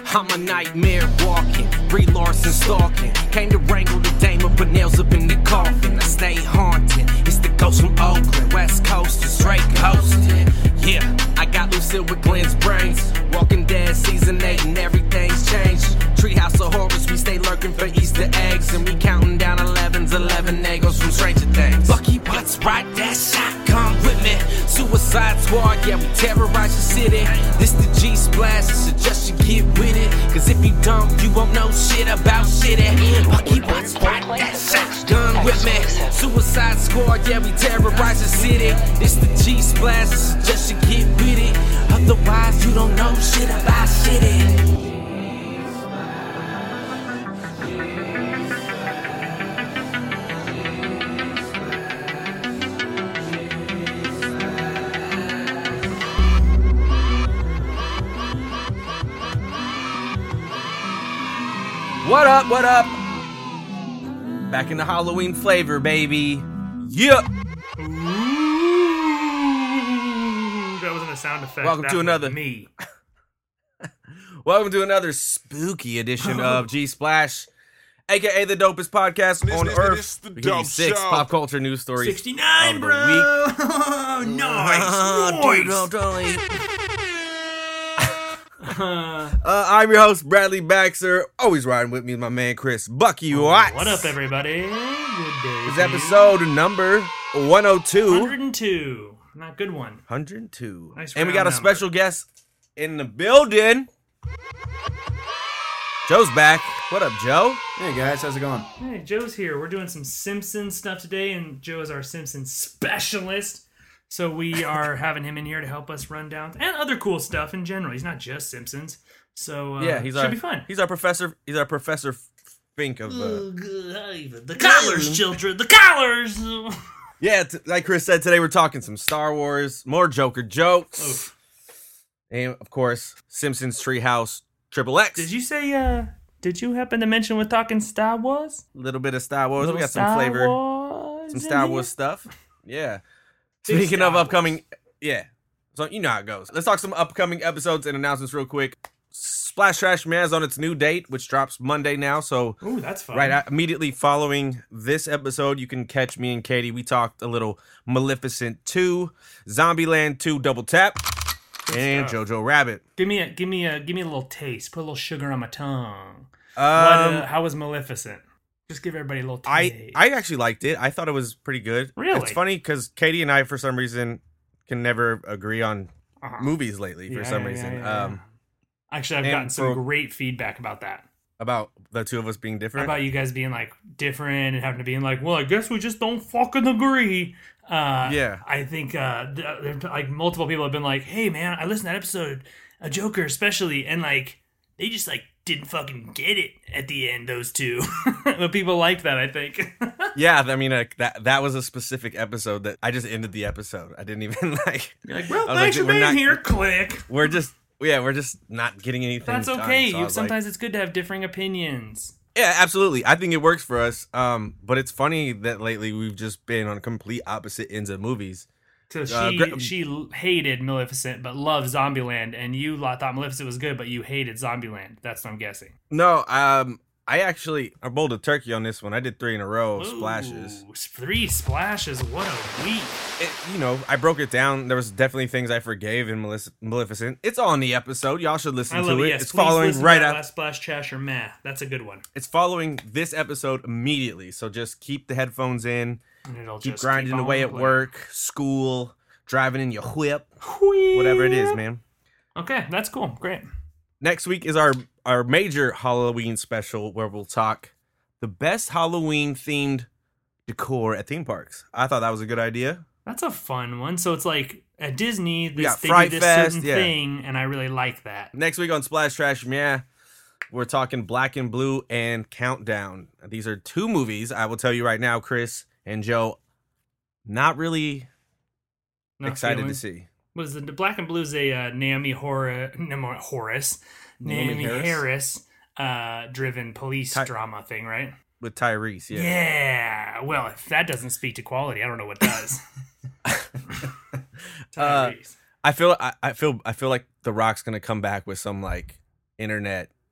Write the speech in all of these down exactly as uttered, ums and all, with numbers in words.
I'm a nightmare walking, Brie Larson stalking. Came to wrangle the dame and put nails up in the coffin. I stay haunted, it's the ghost from Oakland. West Coast is straight coasting. Yeah, I got Lucille with Glenn's brains. Walking Dead season eight and everything's changed. Treehouse of Horrors, we stay lurking for Easter eggs. And we counting down elevens, eleven Egos from Stranger Things. Bucky Butts, ride that shotgun with me. Suicide Squad, yeah, we terrorize the city. This the G-Splash, I suggest you get with it. Cause if you don't, you won't know shit about shitty. Bucky Butts, ride that shotgun with me. Suicide Squad, yeah, we terrorize the city. This the G-Splash, I suggest you get with it. Otherwise, you don't know shit about shitty. What up, what up? Back in the Halloween flavor, baby. Yeah. Ooh, that wasn't a sound effect. Welcome that to was another me. Welcome to another spooky edition of G Splash, aka the dopest podcast on This- earth. this the We give you dope six show. pop culture news stories. sixty-nine, of the bro. week. nice. Dude, nice. don't totally. Uh, I'm your host, Bradley Baxter. Always riding with me is my man, Chris Bucky Watts. What up, everybody? Good day. It's to you. episode number one oh two. one hundred two. Not good one. one hundred two. Nice and we round got a number. special guest in the building. Joe's back. What up, Joe? Hey guys, how's it going? Hey, Joe's here. We're doing some Simpsons stuff today, and Joe is our Simpsons specialist. So we are having him in here to help us run down and other cool stuff in general. He's not just Simpsons. So uh, Yeah, he's should our be fun. He's our professor. He's our Professor Fink of. Uh, The collars, children. The collars. yeah, t- like Chris said, today we're talking some Star Wars, more Joker jokes, Oof. and of course Simpsons Treehouse Triple X. Did you say? Uh, did you happen to mention we're talking Star Wars? A little bit of Star Wars. Little We got some Star flavor, Wars some in Star here? Wars stuff. Yeah. Big Speaking Star of Wars. upcoming, yeah. So you know how it goes. Let's talk some upcoming episodes and announcements real quick. Splash Trash Man's on its new date, which drops Monday now. So Ooh, that's fun. right at- immediately following this episode, you can catch me and Katie. We talked a little Maleficent two, Zombieland two Double Tap, and stuff. Jojo Rabbit. Give me a, give me a, give me a little taste. Put a little sugar on my tongue. Um, what, uh, how was Maleficent? Just give everybody a little taste. I I actually liked it. I thought it was pretty good. Really? It's funny because Katie and I, for some reason, can never agree on Uh-huh. movies lately. For Yeah, some yeah, reason, yeah, yeah. um, Actually, I've and gotten some for- great feedback about that. about the two of us being different. About you guys being like different and having to be like, well, I guess we just don't fucking agree. Uh, Yeah. I think uh, th- there- like multiple people have been like, hey man, I listened to that episode, a Joker especially, and like they just like didn't fucking get it at the end. Those two, but people liked that. I think. Yeah, I mean, uh, that that was a specific episode that I just ended the episode. I didn't even like. You're like, well, I was thanks like, for we're being not- here. Click. We're just yeah, we're just not getting anything. That's done. okay. So I you was like, sometimes it's good to have differing opinions. yeah, absolutely. I think it works for us. Um, but it's funny that lately we've just been on complete opposite ends of movies. So she Uh, gra- she l- hated Maleficent but loved Zombieland, and you lo- thought Maleficent was good, but you hated Zombieland. That's what I'm guessing. No, um, I actually I bowled a turkey on this one. I did three in a row of splashes. Ooh, three splashes. What a week! It, you know, I broke it down. There was definitely things I forgave in Malefic- Maleficent. It's on the episode. Y'all should listen I love to it. it. Yes, It's please following listen to right that after. last splash, trash, or meh. That's a good one. It's following this episode immediately. So just keep the headphones in. And it'll Keep just grinding keep away on at playing. work, school, driving in your whip, Whee! whatever it is, man. Okay, that's cool. Great. Next week is our our major Halloween special where we'll talk the best Halloween themed decor at theme parks. I thought that was a good idea. That's a fun one. So it's like at Disney, this, got they Fright do this Fest, certain yeah. thing, and I really like that. Next week on Splash Trash, yeah, we're talking Black and Blue and Countdown. These are two movies. I will tell you right now, Chris and Joe, not really No excited feeling? to see. Was the Black and Blue's a uh, Naomi Hor- Naomi Horace, Naomi, Naomi Harris, uh, driven police Ty- drama thing, right? With Tyrese, yeah. Yeah. Well, if that doesn't speak to quality, I don't know what does. Uh, Tyrese. I feel I, I feel I feel like The Rock's gonna come back with some like internet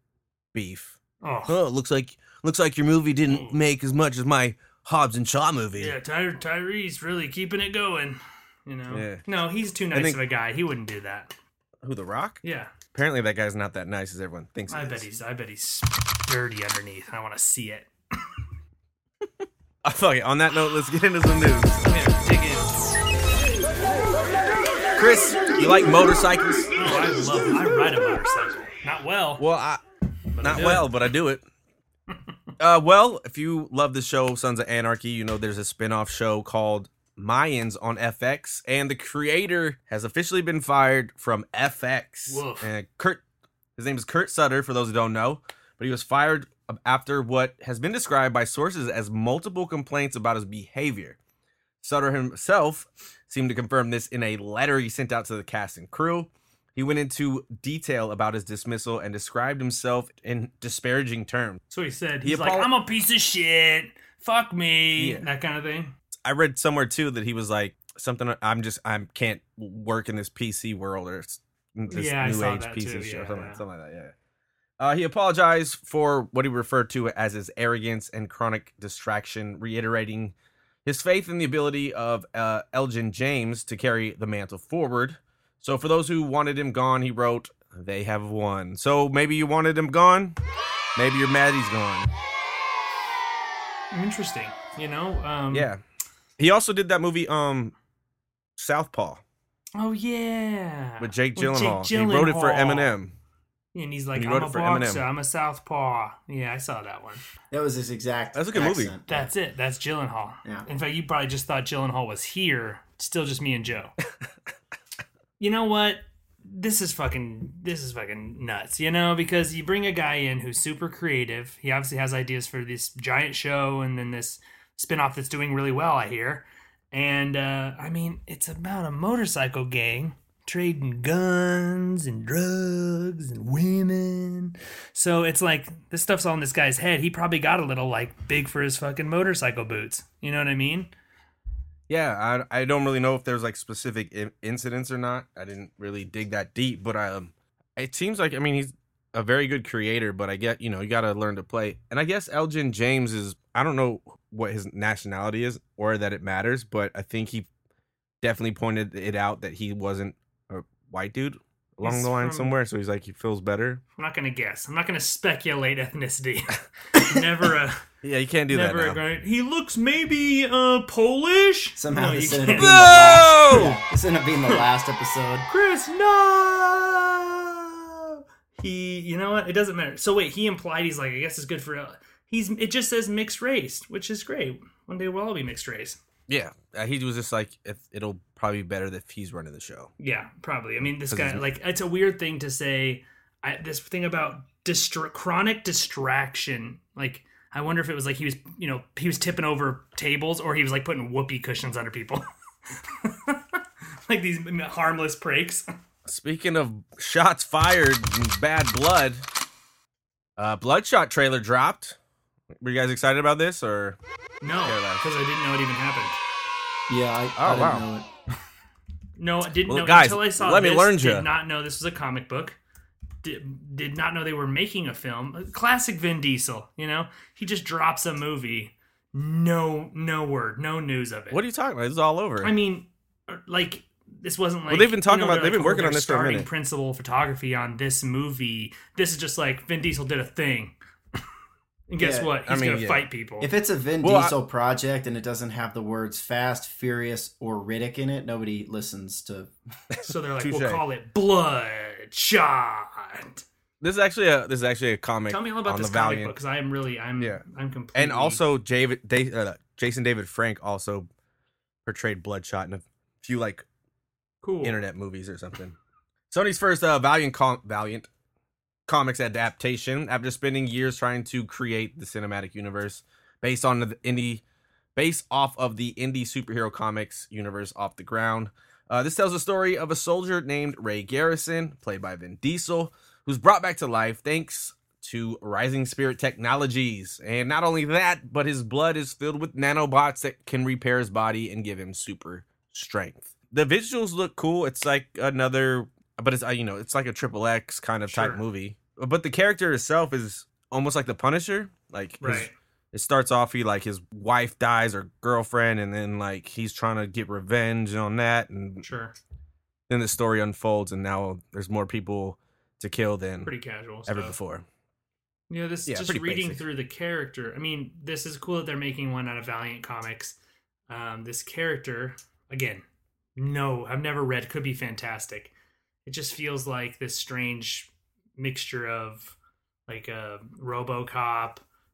beef. Oh, Oh, looks like looks like your movie didn't make as much as my Hobbs and Shaw movie. yeah, Ty- Tyrese really keeping it going. You know, Yeah. no, he's too nice think- of a guy. He wouldn't do that. Who, The Rock? Yeah, Apparently that guy's not that nice as everyone thinks he I is. bet he's. I bet he's dirty underneath. I want to see it. Oh, fuck it. On that note, let's get into some news. I'm gonna dig in. Chris, you like motorcycles? Oh, I love. I ride a motorcycle. Not well. Well, I, but I not do well, it. but I do it. Uh, well, if you love the show Sons of Anarchy, you know there's a spin-off show called Mayans on F X, and the creator has officially been fired from F X. Woof. And Kurt, his name is Kurt Sutter, for those who don't know, but he was fired after what has been described by sources as multiple complaints about his behavior. Sutter himself seemed to confirm this in a letter he sent out to the cast and crew. He went into detail about his dismissal and described himself in disparaging terms. So he said, He he's like, apolo- I'm a piece of shit. Fuck me. Yeah. That kind of thing. I read somewhere too that he was like something. I'm just I can't work in this P C world or this Yeah, I new saw age that P C too, show, yeah, something, yeah. something like that. Yeah. Uh, he apologized for what he referred to as his arrogance and chronic distraction, reiterating his faith in the ability of uh, Elgin James to carry the mantle forward. So for those who wanted him gone, he wrote, "They have won." So maybe you wanted him gone. Maybe you're mad he's gone. Interesting. You know? Um, Yeah. He also did that movie, um, Southpaw, Oh, yeah. with Jake With Gyllenhaal. He wrote it for Gyllenhaal. Eminem. And he's like, He I'm wrote a it for boxer. Eminem. I'm a southpaw. Yeah, I saw that one. That was his exact. That's a good movie. accent. That's it. That's Gyllenhaal. Yeah. In fact, you probably just thought Gyllenhaal was here. Still just me and Joe. You know what? This is fucking this is fucking nuts, you know, because you bring a guy in who's super creative. He obviously has ideas for this giant show and then this spin-off that's doing really well, I hear. And uh I mean, it's about a motorcycle gang trading guns and drugs and women. So it's like this stuff's all in this guy's head. He probably got a little like big for his fucking motorcycle boots. You know what I mean? Yeah, I I don't really know if there's like specific I- incidents or not. I didn't really dig that deep, but um, it seems like I mean he's a very good creator, but I get you know you got to learn to play. And I guess Elgin James is I don't know what his nationality is or that it matters, but I think he definitely pointed it out that he wasn't a white dude along He's the line from- somewhere, so he's like he feels better. I'm not gonna guess. I'm not gonna speculate ethnicity. Never a Yeah, you can't do never that a now. great. He looks maybe uh Polish. Somehow no, this you ended up can't. being the last. No! Yeah, this ended up being the last episode. Chris, no. He, you know what? It doesn't matter. So wait, he implied he's like, I guess it's good for. Uh, he's. It just says mixed race, which is great. One day we'll all be mixed race. Yeah, uh, he was just like if it'll probably be better if he's running the show. Yeah, probably. I mean, this 'Cause guy, it's- like, it's a weird thing to say. I, this thing about distra- chronic distraction. Like, I wonder if it was like he was, you know, he was tipping over tables or he was like putting whoopee cushions under people. Like these harmless pranks. Speaking of shots fired and bad blood, uh, Bloodshot trailer dropped. Were you guys excited about this or? No, Yeah, because I didn't know it even happened. Yeah, I, Oh, I didn't wow. know it. No, I didn't Well, know guys, until I saw let me this. learn Did ya. not know this was a comic book. Did, did not know they were making a film. Classic Vin Diesel, you know? He just drops a movie. No, no word, no news of it. What are you talking about? It's all over. I mean, like this wasn't like they've been talking you know, about- they're they've been like, working oh, on they're this for a starting minute. principal photography on this movie. This is just like Vin Diesel did a thing, and guess Yeah, what? I He's mean, gonna yeah. fight people. If it's a Vin Well, I- Diesel project and it doesn't have the words Fast, Furious, or Riddick in it, nobody listens to. so they're like, Touche. we'll call it Bloodshot. this is actually a this is actually a comic. Tell me all about on this the comic Valiant. book because I am really, I'm, Yeah. I'm completely. And also, David, Da- uh, Jason David Frank also portrayed Bloodshot in a few like cool. internet movies or something. Sony's first uh, Valiant com- Valiant comics adaptation after spending years trying to create the cinematic universe based on the indie based off of the indie superhero comics universe off the ground. Uh, this tells the story of a soldier named Ray Garrison, played by Vin Diesel, who's brought back to life thanks to Rising Spirit Technologies. And not only that, but his blood is filled with nanobots that can repair his body and give him super strength. The visuals look cool. It's like another, but it's uh, you know, it's like a triple X kind of Sure. type movie. but the character itself is almost like the Punisher. Like, his, Right. it starts off, he like his wife dies or girlfriend, and then like he's trying to get revenge on that, and Sure. then the story unfolds, and now there's more people to kill than Pretty casual ever stuff. before. You know, this Yeah, just pretty reading basic. through the character. I mean, this is cool that they're making one out of Valiant Comics. Um, this character, again, no, I've never read. Could be fantastic. It just feels like this strange mixture of like a RoboCop,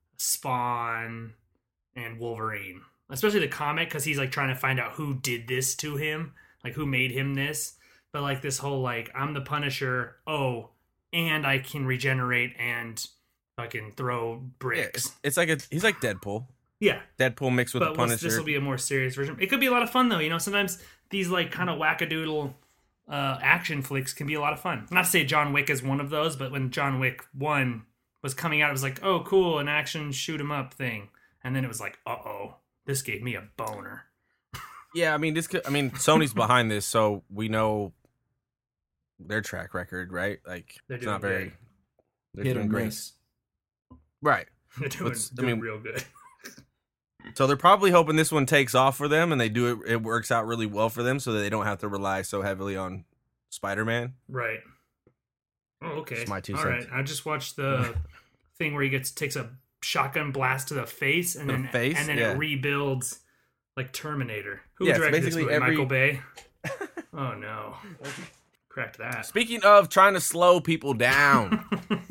Spawn, and Wolverine. Especially the comic, because he's like trying to find out who did this to him, like who made him this. But like this whole like I'm the Punisher. Oh, and I can regenerate and fucking throw Yeah, bricks. it's, it's like a he's like Deadpool. Yeah, Deadpool mixed with but the once Punisher. this will be a more serious version. It could be a lot of fun though. You know, sometimes these like kind of wackadoodle uh, action flicks can be a lot of fun. Not to say John Wick is one of those, but when John Wick one was coming out, it was like, oh, cool, an action shoot 'em up thing, and then it was like, uh oh, this gave me a boner. Yeah, I mean this. Could, I mean Sony's behind this, so we know their track record, right? Like They're it's doing not very. good. They're Hit or doing great, miss. right? They're doing, What's- I doing mean- real good. So they're probably hoping this one takes off for them, and they do it. It works out really well for them, so that they don't have to rely so heavily on Spider-Man. Right. Oh, okay. Just my two All cents. right. I just watched the thing where he gets takes a shotgun blast to the face, and To the then face? and then Yeah. it rebuilds like Terminator. Who Yeah, it's directed this basically movie? every- Michael Bay. Oh no, cracked that. Speaking of trying to slow people down,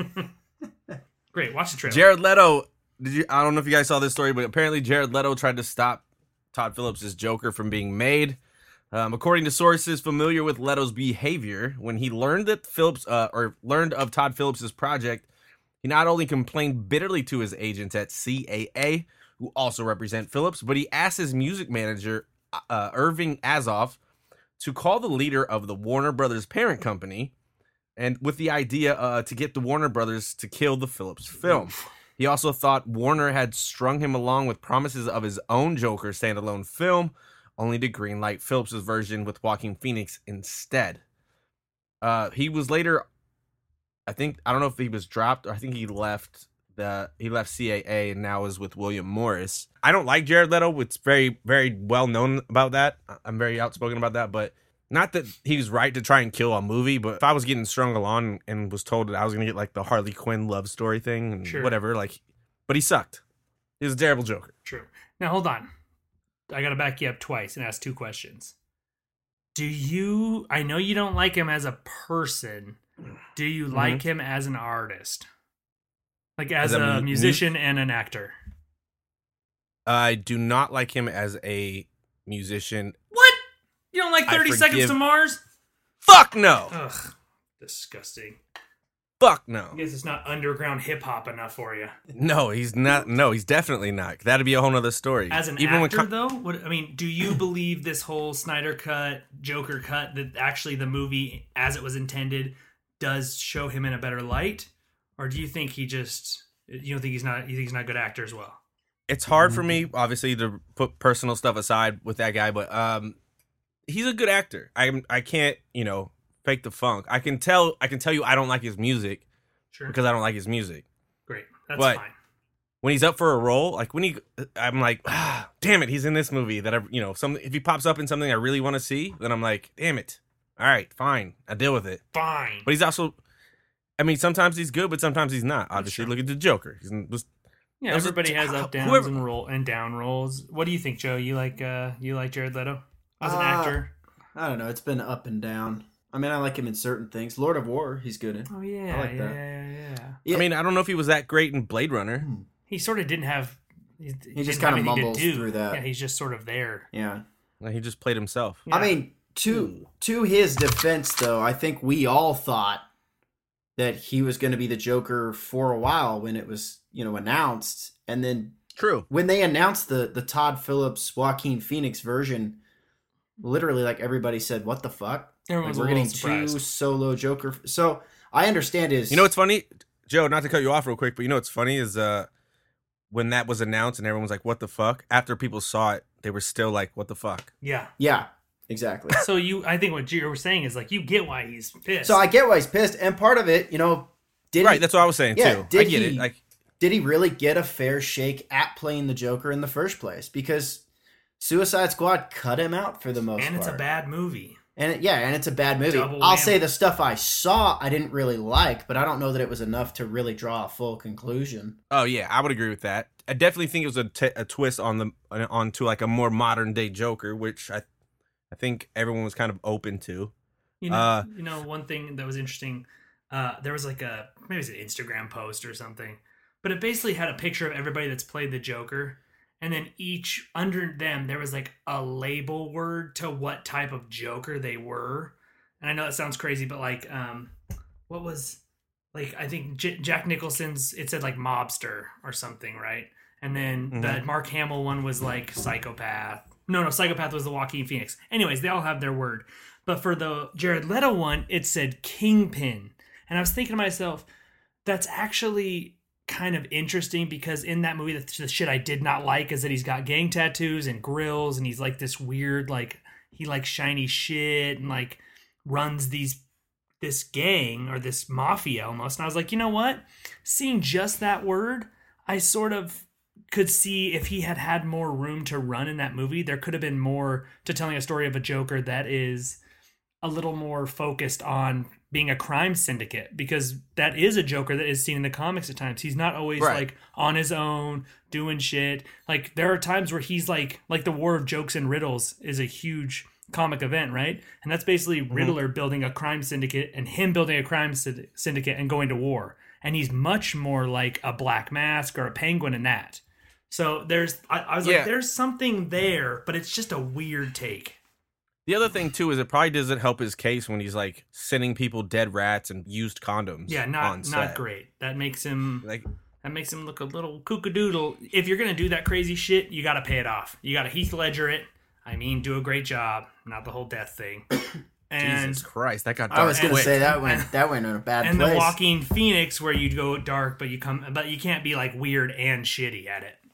Great. Watch the trailer. Jared Leto. Did you? I don't know if you guys saw this story, but apparently Jared Leto tried to stop Todd Phillips' Joker from being made. Um, according to sources familiar with Leto's behavior, when he learned that Phillips uh, or learned of Todd Phillips' project, he not only complained bitterly to his agents at C A A, who also represent Phillips, but he asked his music manager, uh, Irving Azoff, to call the leader of the Warner Brothers parent company, and with the idea uh, to get the Warner Brothers to kill the Phillips film. He also thought Warner had strung him along with promises of his own Joker standalone film, only to greenlight Phillips' version with Joaquin Phoenix instead. Uh, he was later, I think, I don't know if he was dropped, or I think he left the he left C A A and now is with William Morris. I don't like Jared Leto. It's very, very well known about that. I'm very outspoken about that, but not that he was right to try and kill a movie, but if I was getting strung along and was told that I was going to get like the Harley Quinn love story thing and Sure. whatever, like, but he sucked. He was a terrible Joker. True. Now hold on. I gotta back you up twice and ask two questions. Do you? I know you don't like him as a person. Do you Mm-hmm. like him as an artist? Like as, As a a mu- musician and an actor? I do not like him as a musician. What? You don't like I thirty Seconds forgive- to Mars? Fuck no. Ugh, disgusting. Fuck no. I guess it's not underground hip hop enough for you. No, he's not. No, he's definitely not. That'd be a whole nother story. As an Even actor, when though, what I mean, do you believe this whole Snyder cut, Joker cut, that actually the movie, as it was intended, does show him in a better light, or do you think he just you don't think he's not you think he's not a good actor as well? it's hard for me, obviously, to put personal stuff aside with that guy, but um, he's a good actor. I I can't, you know, fake the funk. I can tell. I can tell you, I don't like his music Sure, because I don't like his music. great, that's but- fine. When he's up for a role, like when he, I'm like, ah, damn it, he's in this movie that I, you know, some if he pops up in something I really want to see, then I'm like, damn it, all right, fine, I deal with it. Fine. But he's also, I mean, sometimes he's good, but sometimes he's not. Obviously, true. look at the Joker. He's was, Yeah, There's a- everybody has up downs whoever- and roll and down rolls. What do you think, Joe? You like uh you like Jared Leto as an Uh, actor? I don't know. It's been up and down. I mean, I like him in certain things. Lord of War, he's good in. Oh yeah, I like yeah, that. yeah, yeah. Yeah. I mean, I don't know if he was that great in Blade Runner. He sort of didn't have. He, he He just didn't have kinda anything to mumbles do. through that. Yeah, he's just sort of there. Yeah. Like, he just played himself. Yeah. I mean, to to his defense, though, I think we all thought that he was going to be the Joker for a while when it was, you know, announced, and then True. when they announced the the Todd Phillips Joaquin Phoenix version, literally, like everybody said, "What the fuck?" Everyone Like, was we're a little getting surprised. two solo Joker. So I understand his. You know what's funny, Joe? Not to cut you off real quick, but you know what's funny is uh, when that was announced and everyone was like, "What the fuck?" After people saw it, they were still like, "What the fuck?" Yeah. Yeah, exactly. So you, I think what you were saying is like you get why he's pissed. So I get why he's pissed, and part of it, you know, did right, he, that's what I was saying yeah, too. Did I get he, it. Like, did he really get a fair shake at playing the Joker in the first place? Because Suicide Squad cut him out for the most And part. it's a bad movie. And it, yeah, and it's a bad movie. Double I'll whammy. say the stuff I saw I didn't really like, but I don't know that it was enough to really draw a full conclusion. oh yeah, I would agree with that. I definitely think it was a, t- a twist on the onto like a more modern day Joker, which I I think everyone was kind of open to. You know, Uh, you know, one thing that was interesting, uh, there was like a maybe it was an Instagram post or something, but it basically had a picture of everybody that's played the Joker, and then each under them there was like a label word to what type of Joker they were. And I know that sounds crazy, but like, um, what was like I think J- Jack Nicholson's it said like mobster or something, right? And then Mhm. the Mark Hamill one was like psychopath. No, no, psychopath was the Joaquin Phoenix. Anyways, they all have their word. But for the Jared Leto one, it said Kingpin. And I was thinking to myself, that's actually kind of interesting because in that movie, the, the shit I did not like is that he's got gang tattoos and grills and he's like this weird, like, he likes shiny shit and like runs these, this gang or this mafia almost. And I was like, you know what? Seeing just that word, I sort of could see if he had had more room to run in that movie, there could have been more to telling a story of a Joker that is a little more focused on being a crime syndicate, because that is a Joker that is seen in the comics at times. He's not always Right. like on his own doing shit. Like there are times where he's like, like the War of Jokes and Riddles is a huge comic event, right? And that's basically Riddler building a crime syndicate and him building a crime sy- syndicate and going to war. And he's much more like a Black Mask or a Penguin in that. So there's, I, I was Yeah. like, there's something there, but it's just a weird take. the other thing too is it probably doesn't help his case when he's like sending people dead rats and used condoms. Yeah, on not set. not great. That makes him Like, that makes him look a little kookadoodle. If you're gonna do that crazy shit, you got to pay it off. You got to Heath Ledger it. I mean, do a great job, not the whole death thing. And Jesus Christ, that got dark I was gonna quick. say that went that went in a bad and place. the Joaquin Phoenix where you go dark, but you come, but you can't be like weird and shitty at it.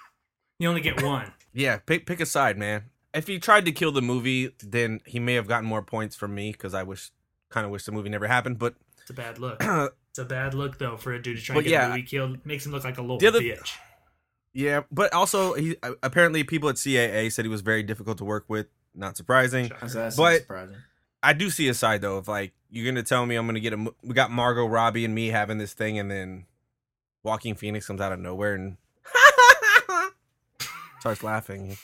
You only get one. Yeah, pick pick a side, man. If he tried to kill the movie, then he may have gotten more points from me because I wish, kind of wish the movie never happened. But It's a bad look. It's a bad look though for a dude to try But and get yeah, a movie killed. Makes him look like a little the other- bitch. yeah, but also he apparently people at C A A said he was very difficult to work with. Not surprising. That's, that's But- surprising. I do see a side though of like you're gonna tell me I'm gonna get a mo- we got Margot Robbie and me having this thing, and then Joaquin Phoenix comes out of nowhere and starts laughing.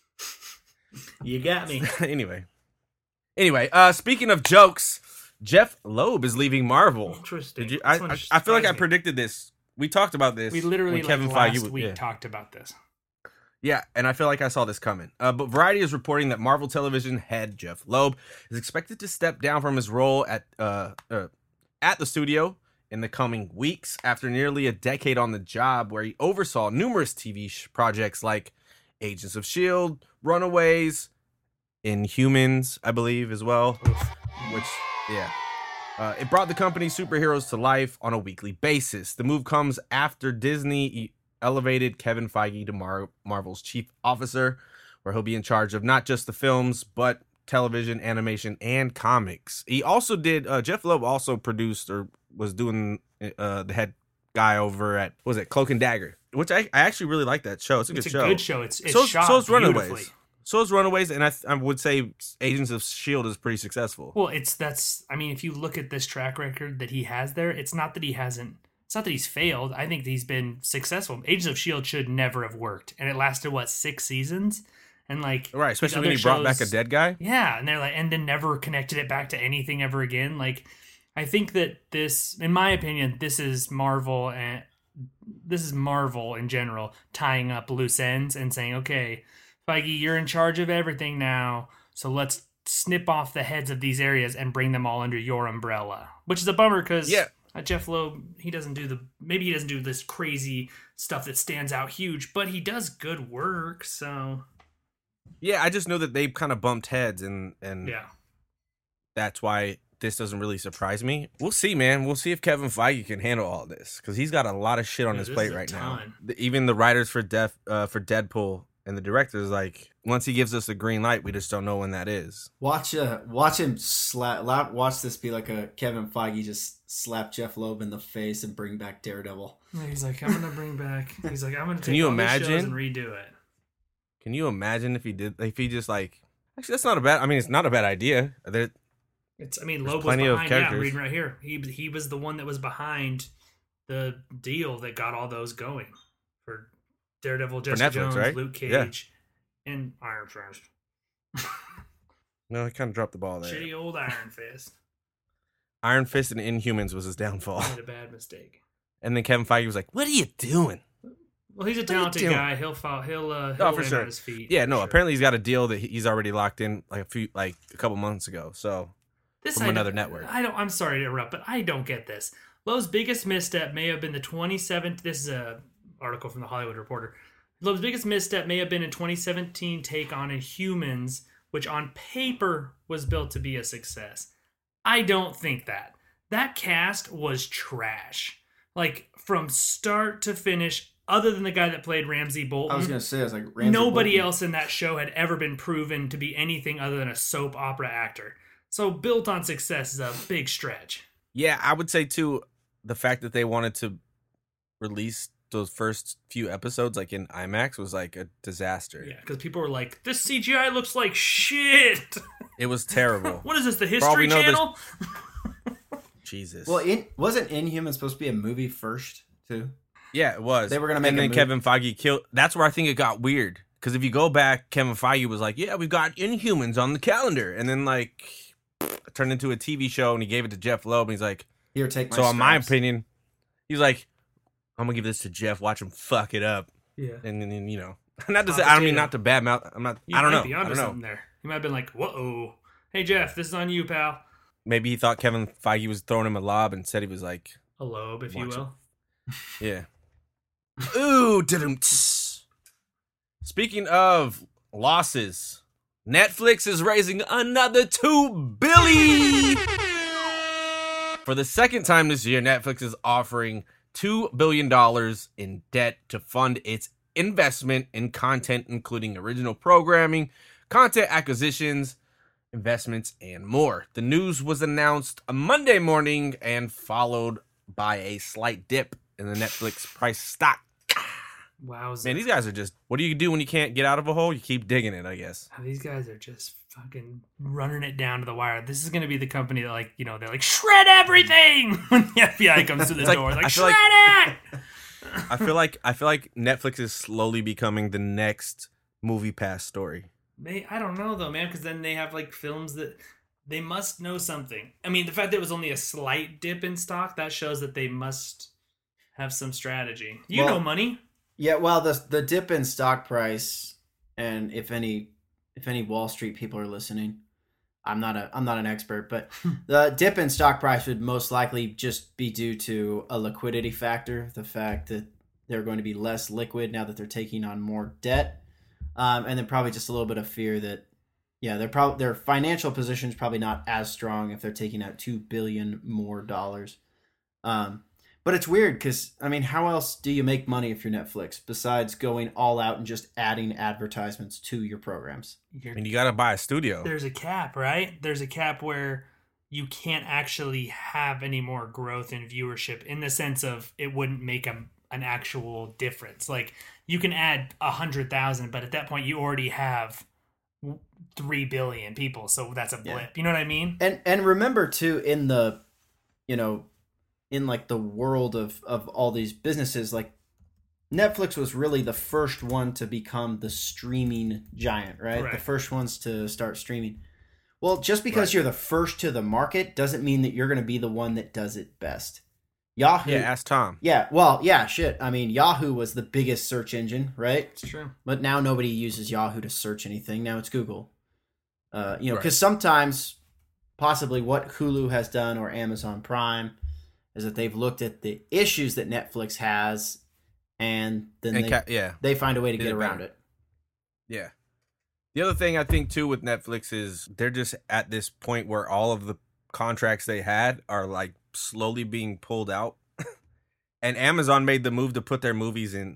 You got me. anyway, anyway, uh, speaking of jokes, Jeff Loeb is leaving Marvel. Interesting. Did you? I, This one I, I feel like I surprised me. predicted this. We talked about this. We literally when Kevin like last Feige was- week yeah. talked about this. Yeah, and I feel like I saw this coming. Uh, but Variety is reporting that Marvel Television head Jeff Loeb is expected to step down from his role at uh, uh, at the studio in the coming weeks after nearly a decade on the job, where he oversaw numerous T V sh- projects like Agents of S H I E L D, Runaways, Inhumans, I believe, as well. Which, yeah. Uh, it brought the company's superheroes to life on a weekly basis. The move comes after Disney e- elevated Kevin Feige to Mar- Marvel's chief officer, where he'll be in charge of not just the films, but television, animation, and comics. He also did, uh, Jeff Loeb also produced or was doing uh, the head guy over at, what was it, Cloak and Dagger, which I, I actually really like that show. It's a good It's a show. good show. It's, it's so, shot so it's beautifully. Runaways. So is Runaways, and I, th- I would say Agents of S H I E L D is pretty successful. Well, it's that's. I mean, if you look at this track record that he has there, it's not that he hasn't. It's not that he's failed. I think that he's been successful. Agents of S H I E L D should never have worked, and it lasted what six seasons, and like Right, these especially when other he brought back a shows- dead guy. Yeah, and they're like, and then never connected it back to anything ever again. Like, I think that this, in my opinion, this is Marvel and this is Marvel in general tying up loose ends and saying, okay, Feige, you're in charge of everything now, so let's snip off the heads of these areas and bring them all under your umbrella. Which is a bummer because Yeah. uh, Jeff Loeb, he doesn't do the maybe he doesn't do this crazy stuff that stands out huge, but he does good work. So Yeah, I just know that they kind of bumped heads, and and yeah. that's why this doesn't really surprise me. We'll see, man. We'll see if Kevin Feige can handle all this because he's got a lot of shit on Yeah, his this plate is a right now. ton. The, even the writers for Def uh, for Deadpool And the director's like, once he gives us a green light, we just don't know when that is. Watch uh, watch him slap. La- watch this be like a Kevin Feige just slap Jeff Loeb in the face and bring back Daredevil. He's like, I'm gonna bring back. He's like, I'm gonna take Can you all these shows imagine? and redo it. Can you imagine if he did? If he just like, actually, that's not a bad. I mean, it's not a bad idea. There, It's. I mean, There's Loeb was plenty of behind. Yeah, I'm characters. reading right here. He he was the one that was behind the deal that got all those going for Daredevil, Jessica Netflix, Jones, right? Luke Yeah. Cage, and Iron Fist. no, he kind of dropped the ball there. Shitty old Iron Fist. Iron Fist and Inhumans was his downfall. Made a bad mistake. And then Kevin Feige was like, "What are you doing?" Well, he's a are you talented doing? guy. He'll fall. He'll uh. Oh, He'll for land sure. on his feet. Yeah, no. for sure. Apparently, he's got a deal that he- he's already locked in, like a few, like a couple months ago. So This from I another don't- network. I don't. I'm sorry to interrupt, but I don't get this. Lowe's biggest misstep may have been the twenty-seventh. This is a article from the Hollywood Reporter. Lowe's biggest misstep may have been a twenty seventeen take on Inhumans, which on paper was built to be a success. I don't think that. That cast was trash. Like from start to finish, other than the guy that played Ramsey Bolton. I was gonna say, I was like, Ramsey Nobody Bolton. else in that show had ever been proven to be anything other than a soap opera actor. So built on success is a big stretch. Yeah, I would say too, the fact that they wanted to release those first few episodes like in IMAX was like a disaster. Yeah, because people were like, this C G I looks like shit. It was terrible. What is this, the all we History know, there's- Channel? Jesus. Well, in, wasn't Inhuman supposed to be a movie first too? Yeah, it was. They were gonna make and a then movie. Kevin Feige killed. That's where I think it got weird. Because if you go back, Kevin Feige was like, "Yeah, we've got Inhumans on the calendar," and then like it turned into a T V show, and he gave it to Jeff Loeb, and he's like, Here, take my "So, in my scraps. opinion, he's like, I'm gonna give this to Jeff. Watch him fuck it up." Yeah. And then you know, not to Hot say, I don't mean potato. not to badmouth. I'm not. You I don't might know. be I onto don't know. something there. He might have been like, whoa. Hey, Jeff, this is on you, pal. Maybe he thought Kevin Feige was throwing him a lob and said he was like, A lobe, if you Watch will. yeah. Ooh, didn't. Speaking of losses, Netflix is raising another two billion dollars. For the second time this year, Netflix is offering two billion dollars in debt to fund its investment in content, including original programming, content acquisitions, investments, and more. The news was announced a Monday morning and followed by a slight dip in the Netflix price stock. Wowza. Man, these guys are just, what do you do when you can't get out of a hole? You keep digging it, I guess. These guys are just fucking running it down to the wire. This is going to be the company that, like, you know, they're like, shred everything when the F B I comes to the It's like- door. Like, I feel shred like- it! I feel like I feel like Netflix is slowly becoming the next Movie Pass story. They, I don't know, though, man, because then they have, like, films that they must know something. I mean, the fact that it was only a slight dip in stock, that shows that they must have some strategy. You Well- know money. Yeah, well, the the dip in stock price, and if any if any Wall Street people are listening, I'm not a I'm not an expert, but the dip in stock price would most likely just be due to a liquidity factor, the fact that they're going to be less liquid now that they're taking on more debt, um, and then probably just a little bit of fear that, yeah, they're probably their financial position is probably not as strong if they're taking out two billion more dollars. Um, But it's weird because, I mean, how else do you make money if you're Netflix besides going all out and just adding advertisements to your programs? You're, And you got to buy a studio. there's a cap, right? There's a cap where you can't actually have any more growth in viewership in the sense of it wouldn't make a, an actual difference. Like, you can add one hundred thousand, but at that point you already have three billion people, so that's a blip. Yeah. You know what I mean? And and remember too, in the, you know, in like the world of of all these businesses, like Netflix was really the first one to become the streaming giant, right? Correct. The first ones to start streaming. Well, just because Right. you're the first to the market doesn't mean that you're going to be the one that does it best. Yahoo. Yeah, ask Tom. Yeah, well, yeah, shit. I mean, Yahoo was the biggest search engine, right? It's true. But now nobody uses Yahoo to search anything. Now it's Google. Uh, you know, Right. because sometimes, possibly what Hulu has done or Amazon Prime is that they've looked at the issues that Netflix has, and then And they, ca- yeah, they find a way to Get get it around better. it. yeah. The other thing I think too with Netflix is they're just at this point where all of the contracts they had are like slowly being pulled out. And Amazon made the move to put their movies in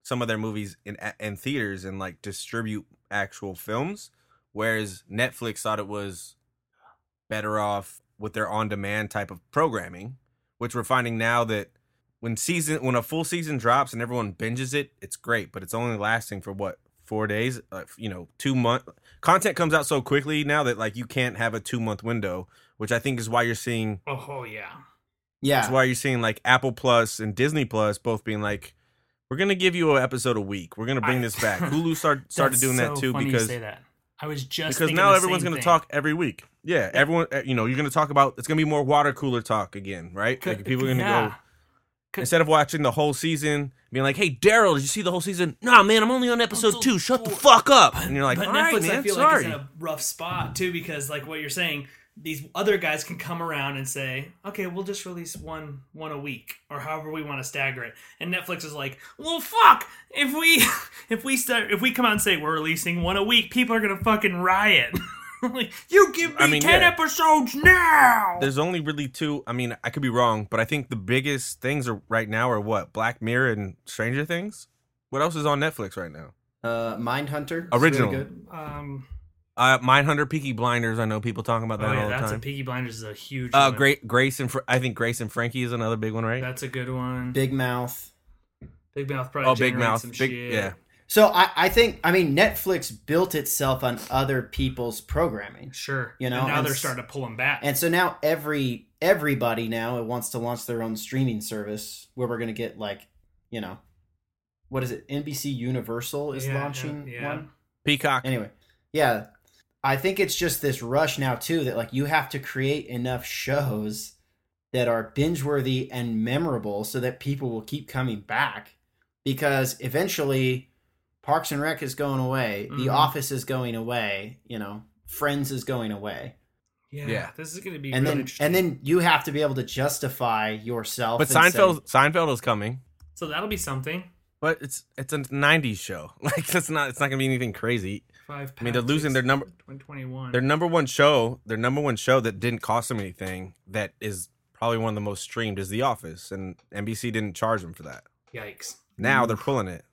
some of their movies in in theaters and like distribute actual films, whereas Netflix thought it was better off with their on-demand type of programming, which we're finding now that when season when a full season drops and everyone binges it, it's great, but it's only lasting for what, four days, uh, you know, two month content comes out so quickly now that like you can't have a two month window, which I think is why you're seeing. Oh, oh yeah, Yeah. That's why you're seeing like Apple Plus and Disney Plus both being like, we're gonna give you an episode a week. We're gonna bring I- this back. Hulu start, started That's doing that so too funny you because say that. I was just because thinking now the everyone's same gonna thing. talk every week. Yeah, everyone. uh, You know, you're gonna talk about. It's gonna be more water cooler talk again, right? C- Like people are gonna yeah. go C- instead of watching the whole season, being like, "Hey, Daryl, did you see the whole season?" Nah, man, I'm only on episode so two. Shut the bored. fuck up. And you're like, But "All Netflix, right, man, I feel sorry." like is in a rough spot too, because like what you're saying, these other guys can come around and say, "Okay, we'll just release one one a week, or however we want to stagger it." And Netflix is like, "Well, fuck! If we if we start if we come out and say we're releasing one a week, people are gonna fucking riot." Like, you give me I mean, ten yeah. episodes now. There's only really two. I mean, I could be wrong, but I think the biggest things are right now are what, Black Mirror and Stranger Things. What else is on Netflix right now? Uh, Mindhunter. Original. Really good. Um, Uh, Mindhunter, Peaky Blinders. I know people talking about that oh yeah, all the that's a time. Peaky Blinders is a huge. Uh, one. great Grace and Fr- I think Grace and Frankie is another big one, right? That's a good one. Big Mouth. Big Mouth probably. oh, Big generates Mouth, some big shit. yeah. So I, I think I mean Netflix built itself on other people's programming, Sure. You know, and now and they're s- starting to pull them back. and so now every everybody now wants to launch their own streaming service where we're gonna get like, you know, what is it? N B C Universal is Yeah, launching yeah. one. Peacock. Anyway, yeah, I think it's just this rush now too that like you have to create enough shows that are binge worthy and memorable so that people will keep coming back, because eventually Parks and Rec is going away, The Mhm. Office is going away, you know, Friends is going away, yeah, Yeah. This is going to be and really then interesting. and then you have to be able to justify yourself. But and say- Seinfeld, Seinfeld is coming. so that'll be something. But it's it's a nineties show. Like that's not it's not gonna be anything crazy. Five. I mean, they're losing their number- twenty twenty-one. Their number one show, their number one show that didn't cost them anything, that is probably one of the most streamed, is The Office, and N B C didn't charge them for that. Yikes. Now they're pulling it.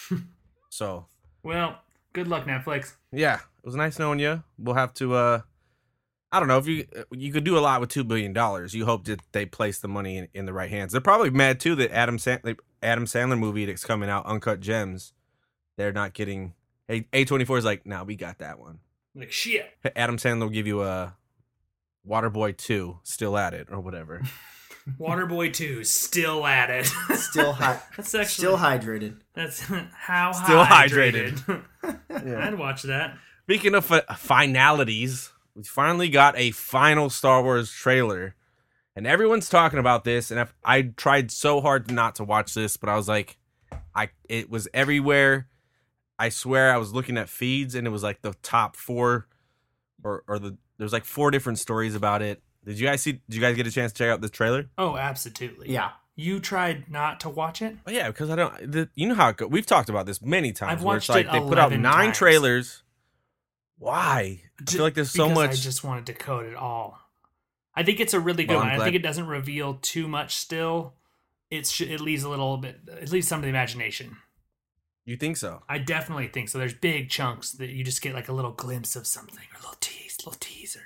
So Well, good luck, Netflix. yeah, it was nice knowing you. We'll have to. uh I don't know if you you could do a lot with two billion dollars. You hope that they place the money in, in the right hands. They're probably mad too that Adam Sandler, Adam Sandler movie that's coming out, Uncut Gems, they're not getting. A twenty-four is like, nah, we got that one. Like shit. Adam Sandler will give you a Waterboy two, still at it or whatever. Waterboy two still at it. still hi- That's actually still hydrated. That's how Still hydrated. Yeah. I'd watch that. Speaking of fi- finalities, we finally got a final Star Wars trailer, and everyone's talking about this. And I've, I tried so hard not to watch this, but I was like, I it was everywhere. I swear, I was looking at feeds, and it was like the top four, or or the there's like four different stories about it. Did you guys see? Did you guys get a chance to check out this trailer? Oh, absolutely. Yeah. You tried not to watch it? Oh, yeah, because I don't. The, you know how it go, we've talked about this many times. I've where it's watched like it they put out eleven nine times. trailers. Why? I feel like there's so Because much. I just wanted to code it all. I think it's a really good Well, I'm one. I glad- think it doesn't reveal too much still. It's it leaves a little bit, it leaves some of the imagination. You think so? I definitely think so. There's big chunks that you just get like a little glimpse of something, or a little tease, little teaser.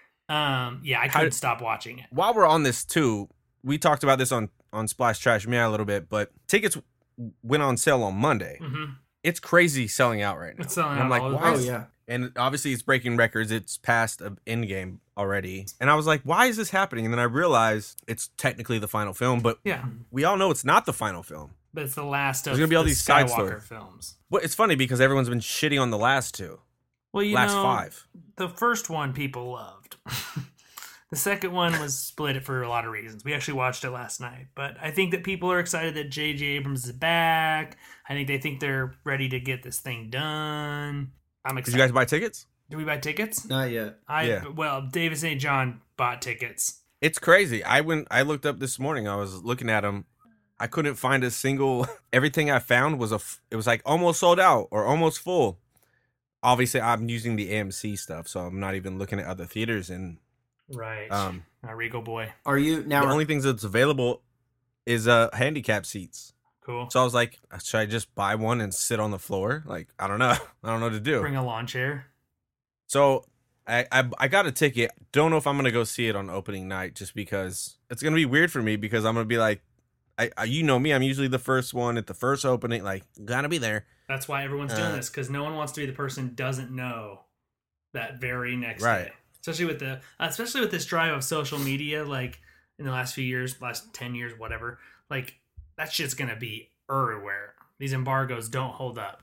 Um, yeah, I How- couldn't stop watching it. While we're on this too, we talked about this on on Splash Trash Me a little bit, but tickets went on sale on Monday. Mm-hmm. It's crazy selling out right now. It's selling And I'm out like, all over why the Oh is- yeah. And obviously, it's breaking records. It's past an end game already. And I was like, why is this happening? And then I realized it's technically the final film, but Yeah, we all know it's not the final film. but it's the last of There's gonna be all the these side Skywalker stories. films. Well, it's funny because everyone's been shitting on the last two, Well, you last know, five. the first one people loved. The second one was split for a lot of reasons. We actually watched it last night, but I think that people are excited that J J Abrams is back. I think they think they're ready to get this thing done. I'm Did excited. you guys buy tickets? Did we buy tickets? Not yet. I Yeah. well, David Saint John bought tickets. It's crazy. I went. I looked up this morning. I was looking at them. I couldn't find a single. Everything I found was a. f- It was like almost sold out or almost full. Obviously, I'm using the A M C stuff, so I'm not even looking at other theaters. And Right. um, Uh, Regal boy. Are you now? the only things that's available is uh handicap seats. Cool. So I was like, should I just buy one and sit on the floor? Like, I don't know. I don't know what to do. Bring a lawn chair. So I, I I got a ticket. Don't know if I'm gonna go see it on opening night, just because it's gonna be weird for me, because I'm gonna be like, I, I you know me, I'm usually the first one at the first opening. Like, gotta be there. That's why everyone's doing Uh, this, because no one wants to be the person who doesn't know that very next Right. day. Especially with the, especially with this drive of social media, like in the last few years, last ten years, whatever. Like that shit's gonna be everywhere. These embargoes don't hold up.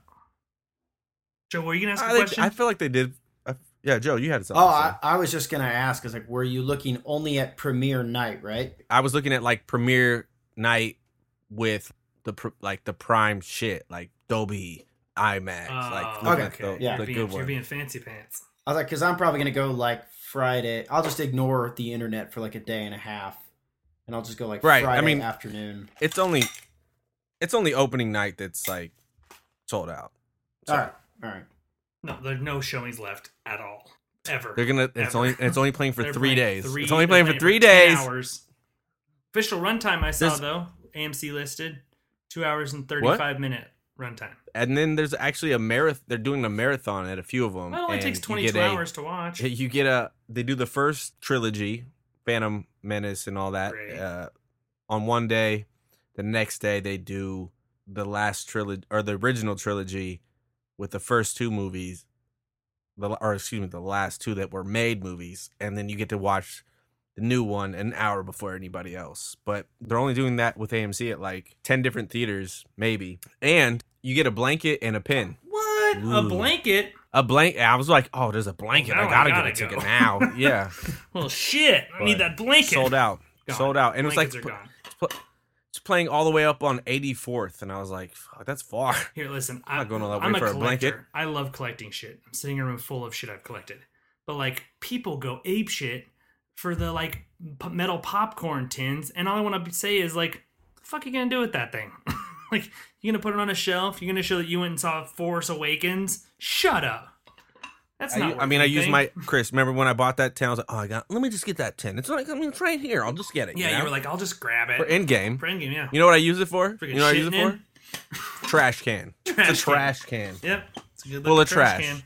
Joe, were you gonna ask a I, think- question? I feel like they did. I, yeah, Joe, you had something. Oh, to I, say. I was just gonna ask. Is like, were you looking only at premiere night, right? I was looking at like premiere night with the pr- like the prime shit, like Dolby, IMAX, like Oh, looking okay. at the, Yeah. the you're, being, good you're one. being fancy pants. I was like, because I'm probably gonna go like Friday. I'll just ignore the internet for like a day and a half, and I'll just go like Right, I Friday mean- afternoon. It's only, it's only opening night that's like sold out. So All right, all right. No, there's no showings left at all, ever. they're gonna. It's Ever. only. It's only playing for They're three playing days. three- it's only they're playing for three ten days. Hours. Official runtime I saw There's- though, A M C listed, two hours and thirty-five minute runtime. And then there's actually a marathon. They're doing a marathon at a few of them. Well, it only and takes you twenty-two get a- hours to watch. You get a. They do the first trilogy, Phantom Menace and all that, Great. uh, on one day. The next day they do the last trilogy or the original trilogy with the first two movies, the or excuse me, the last two that were made movies, and then you get to watch the new one an hour before anybody else. But they're only doing that with A M C at like ten different theaters, maybe, and you get a blanket and a pin. What? A Ooh. blanket? A blanket. I was like, oh, there's a blanket. Now I I gotta, gotta get a ticket go. now. Yeah, Well, shit. I need But that blanket. sold out. Gone. Sold out, and it was like Blankets are gone. it's pl- it's playing all the way up on eighty-fourth, and I was like, fuck, that's far. Here, listen. I'm not going all that I'm way a for a collector. blanket. I love collecting shit. I'm sitting in a room full of shit I've collected. But like, people go ape shit for the like p- metal popcorn tins, and all I want to say is like, the fuck are you gonna do with that thing? Like, you gonna put it on a shelf? You gonna show that you went and saw Force Awakens? Shut up. That's I, not. u- I worth mean, I used anything. my Chris. Remember when I bought that tin? I was like, oh, I got. Let me just get that tin. It's like I mean, it's right here. I'll just get it. Yeah, you, know? you were like, I'll just grab it for in game. for Endgame. Yeah. You know what I use it for? Freaking You know what I use it shitting for? in? Trash can. Trash it's a can. trash can. Yep. It's a good Full looking of trash. can.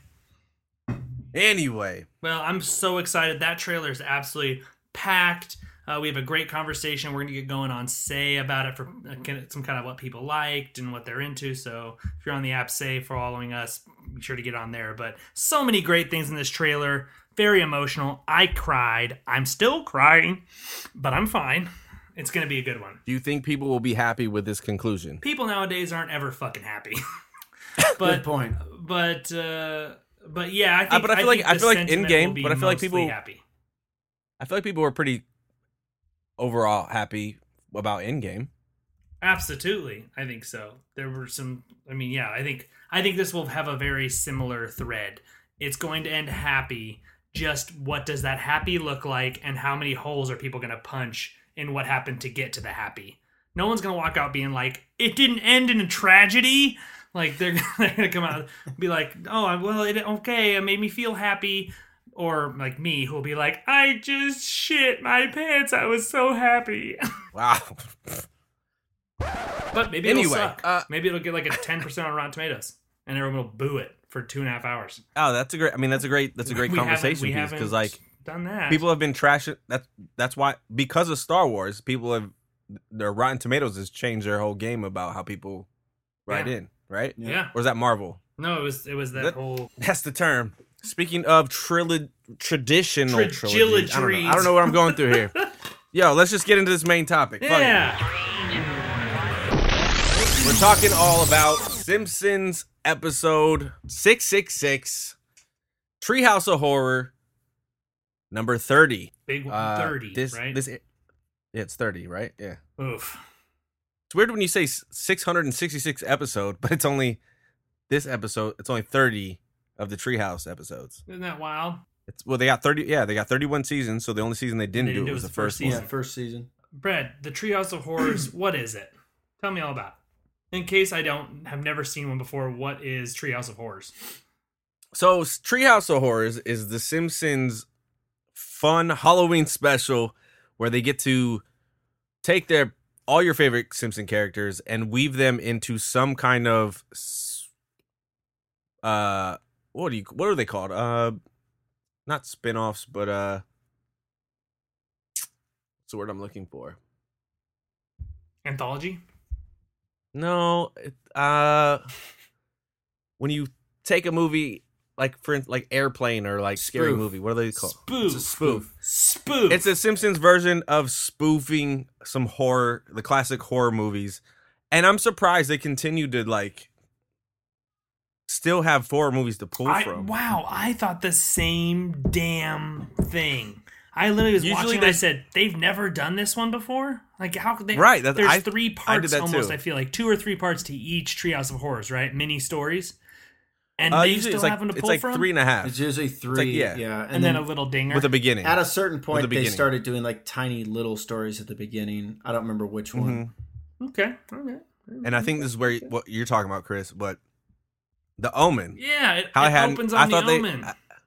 Anyway, Well, I'm so excited. That trailer is absolutely packed. Uh, we have a great conversation. We're going to get going on Say about it for uh, kind of- some kind of what people liked and what they're into. So if you're on the app Say following us, be sure to get on there. But so many great things in this trailer. Very emotional. I cried. I'm still crying, but I'm fine. It's going to be a good one. do you think people will be happy with this conclusion? People nowadays aren't ever fucking happy. Good but point. but uh, but yeah, I think. Uh, but I feel like- think I the feel like sentiment in-game, will be but I feel like mostly people- happy. I feel like people were pretty overall happy about Endgame. Absolutely, I think so. There were some. I mean, yeah, I think I think this will have a very similar thread. It's going to end happy. Just what does that happy look like, and how many holes are people going to punch in what happened to get to the happy? No one's going to walk out being like, "It didn't end in a tragedy." Like they're, they're going to come out and be like, "Oh, well, it okay. It made me feel happy." Or like me, who will be like, "I just shit my pants. I was so happy." Wow. But maybe Anyway, it'll suck. uh, maybe it'll get like a ten percent on Rotten Tomatoes, and everyone will boo it for two and a half hours. Oh, that's a great. I mean, that's a great. That's a great We haven't- conversation we piece haven't because like done that. people have been trashing. That's that's why because of Star Wars, people have their Rotten Tomatoes has changed their whole game about how people write Yeah. in, right? yeah. Or is that Marvel? No, it was it was that That- whole. That's the term. Speaking of trilo- traditional trilogies, I don't, know. I don't know what I'm going through here. Yo, let's just get into this main topic. Fuck it. Yeah. We're talking all about Simpsons episode six six six, Treehouse of Horror, number thirty. Big Uh, thirty, this, right? This, yeah, it's thirty, right? Yeah. Oof. It's weird when you say six hundred sixty-six episode, but it's only this episode. It's only thirty of the Treehouse episodes. Isn't that wild? It's well, they got thirty. Yeah, they got thirty-one seasons. So the only season they didn't They do didn't it do was it the first season. one. Yeah, first season. Brad, the Treehouse of Horrors. What is it? Tell me all about it. In case I don't have never seen one before, what is Treehouse of Horrors? So Treehouse of Horrors is the Simpsons fun Halloween special where they get to take their all your favorite Simpson characters and weave them into some kind of uh what do you what are they called? Uh not spin-offs, but uh what's the word I'm looking for? Anthology? No, it, uh when you take a movie like for instance, like Airplane or like Scary Spoof. Movie, what are they called? Spoof. It's a spoof. Spoof. It's a Simpsons version of spoofing some horror, the classic horror movies. And I'm surprised they continue to like still have horror movies to pull I, from. wow, I thought the same damn thing. I literally was Usually watching and I they- said, they've never done this one before? Like, how could they? Right, that's- There's I- three I did parts that almost, too. I feel like. Two or three parts to each Treehouse of Horrors, right? Mini stories. And Uh, they usually still it's like having to it's pull like from? three and a half It's usually three. yeah. yeah. And, then, a little dinger. with a beginning. At a certain point, the they beginning. started doing like tiny little stories at the beginning. I don't remember which one. Mhm. Okay, okay. And I think this is where you- what you're talking about, Chris. But The Omen. Yeah, it, How I it hadn't- opens I on thought the they- Omen.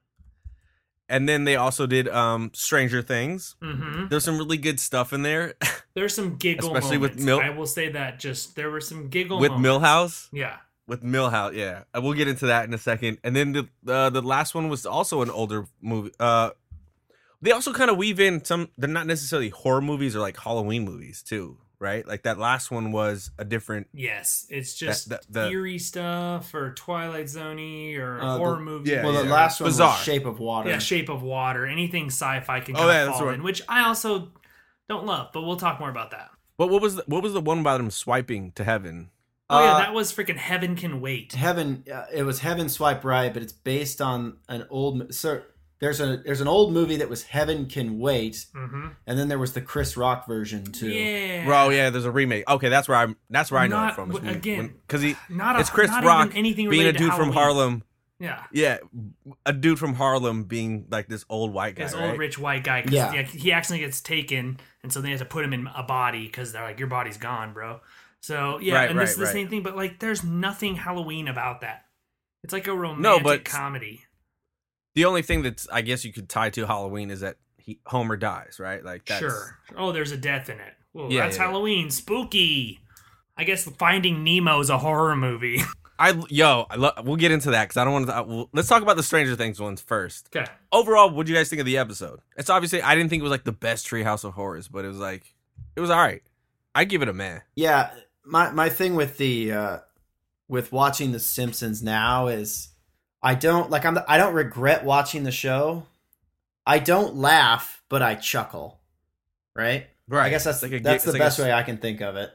And then they also did um Stranger Things. Mm-hmm. There's some really good stuff in there There's some giggle Especially with moments. Mil- I will say that. Just there were some giggle with moments. Millhouse. Yeah. With Millhouse, yeah, Uh, we'll get into that in a second. And then the uh, the last one was also an older movie. Uh, they also kind of weave in some. They're not necessarily horror movies or like Halloween movies too, right? Like that last one was a different. Yes, it's just That- that- the- eerie stuff or Twilight Zone-y or Uh, the- horror movie. yeah, Well, the yeah. last one Bizarre. was Shape of Water. Yeah, Shape of Water. Anything sci-fi can Oh, kind yeah, of that's fall right. in, which I also don't love, but we'll talk more about that. But what was the, what was the one about him swiping to heaven? Oh yeah, Uh, that was freaking Heaven Can Wait. Heaven. Uh, it was Heaven Swipe Right, but it's based on an old. So there's a there's an old movie that was Heaven Can Wait, Mm-hmm. and then there was the Chris Rock version too. Yeah. Oh yeah, there's a remake. Okay, that's where I that's where I know Not- it from. It's when- again, when- because he Not a, it's Chris not Rock even anything being a related to dude from Halloween. Harlem. Yeah. Yeah, a dude from Harlem being like this old white guy, This right? old rich white guy, 'cause Yeah. he, he accidentally gets taken, and so they have to put him in a body because they're like, your body's gone, bro. So yeah, Right, and this right, is the right. same thing, but like, there's nothing Halloween about that. It's like a romantic but- comedy. The only thing that's I guess you could tie to Halloween is that he Homer dies, right? Like that's, Sure. Oh, there's a death in it. Well, Yeah, that's yeah, yeah. Halloween. Spooky. I guess Finding Nemo is a horror movie. I yo, I lo- we'll get into that because I don't want to. We'll, let's talk about the Stranger Things ones first. Okay. Overall, what do you guys think of the episode? It's obviously I didn't think it was like the best Treehouse of Horrors, but it was like it was all right. I give it a man. Yeah, my my thing with the uh, with watching The Simpsons now is I don't like I'm I don't regret watching the show. I don't laugh, but I chuckle. Right? Right. I guess that's It's like a that's gi- the it's like best a- way I can think of it.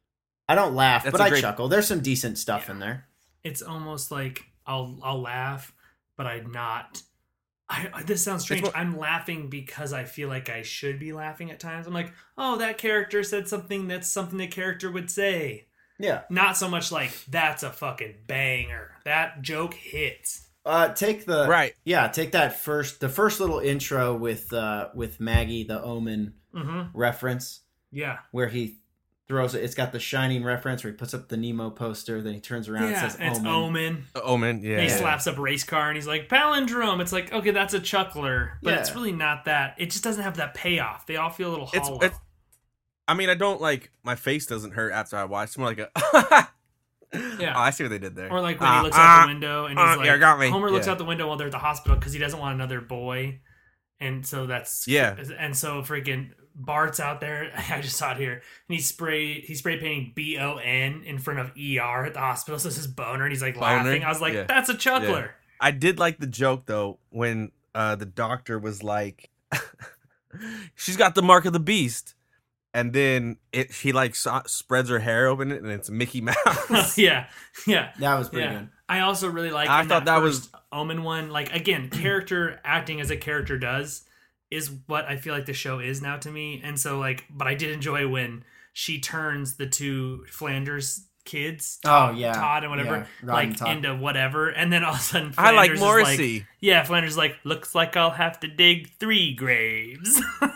I don't laugh, That's but a I great- chuckle. There's some decent stuff Yeah. in there. It's almost like I'll I'll laugh, but I'm not. I, I- this sounds strange. more- I'm laughing because I feel like I should be laughing at times. I'm like, oh, that character said something that's something the character would say. Yeah. Not so much like that's a fucking banger. That joke hits. Uh, take the Right. Yeah, take that first the first little intro with uh with Maggie, the Omen Mm-hmm. reference Yeah. where he throws it. It's got the Shining reference where he puts up the Nemo poster, then he turns around Yeah, and says and it's Omen. Omen. The Omen, yeah. And he yeah. slaps up race car and he's like, palindrome. It's like, okay, that's a chuckler, but Yeah. it's really not that. It just doesn't have that payoff. They all feel a little It's, hollow. it's I mean, I don't like my face doesn't hurt after I watch. It's more like a Yeah. Oh, I see what they did there. Or like when Uh, he looks out uh, the window and he's uh, like, yeah, got me. Homer looks Yeah. out the window while they're at the hospital because he doesn't want another boy. And so that's, Yeah. And so freaking Bart's out there. I just saw it here. And he's spray, he's spray painting B O N in front of E R at the hospital. So this is Boner. And he's like Boner? laughing. I was like, Yeah. that's a chuckler. I did like the joke though when uh, the doctor was like, "She's got the mark of the beast," and then it she like so- spreads her hair open and it's Mickey Mouse. yeah. Yeah. That was pretty Yeah. good. I also really like I in thought that was- first Omen one. Like again, character acting as a character does is what I feel like the show is now to me. And so like, but I did enjoy when she turns the two Flanders kids, Oh yeah, Todd and whatever, Yeah, Rod like and Todd. into whatever, and then all of a sudden I like Flanders is Morrissey. yeah, Flanders is like, looks like I'll have to dig three graves.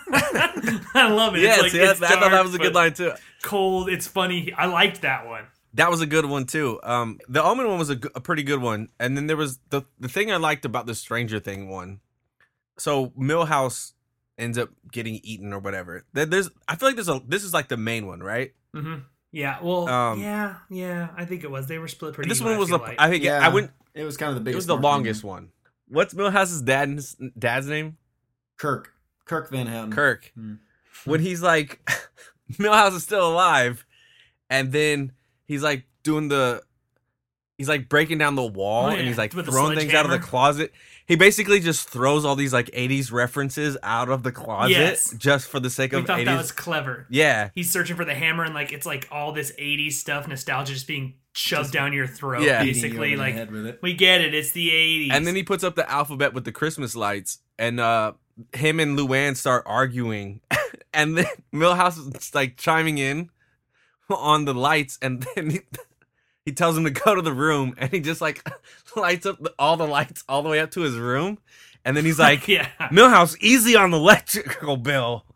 I love it. Yes, it's like, yes, it's I thought that dark, was a good but line too. Cold. It's funny. I liked that one. That was a good one too. Um, the Omen one was a, g- a pretty good one, and then there was the the thing I liked about the Stranger Thing one. So Millhouse ends up getting eaten or whatever. There- There's, I feel like there's a. This is like the main one, right? Mm-hmm. Yeah. Well. Um, yeah. Yeah. I think it was. They were split pretty. This even, one was I the. feel like. I think Yeah. I went. It was kind of the It biggest. was the marketing. longest one. What's Millhouse's dad's dad's name? Kirk. Kirk Van Houten. Kirk. Hmm. When he's like, Millhouse is still alive, and then he's like doing the. He's like breaking down the wall, Oh, and yeah, he's like with the throwing things out of the sledgehammer. closet. He basically just throws all these like eighties references out of the closet Yes. just for the sake We of thought eighties. that was clever. Yeah, He's searching for the hammer, and like it's like all this eighties stuff, nostalgia just being shoved Just down your throat. Yeah. Beating you Basically, over the like head with it. we get it. It's the eighties. and then he puts up the alphabet with the Christmas lights, and uh, him and Luann start arguing, and then Millhouse is like chiming in on the lights, and then he, he tells him to go to the room, and he just like lights up the, all the lights all the way up to his room, and then he's like, yeah. Millhouse, easy on the electrical bill.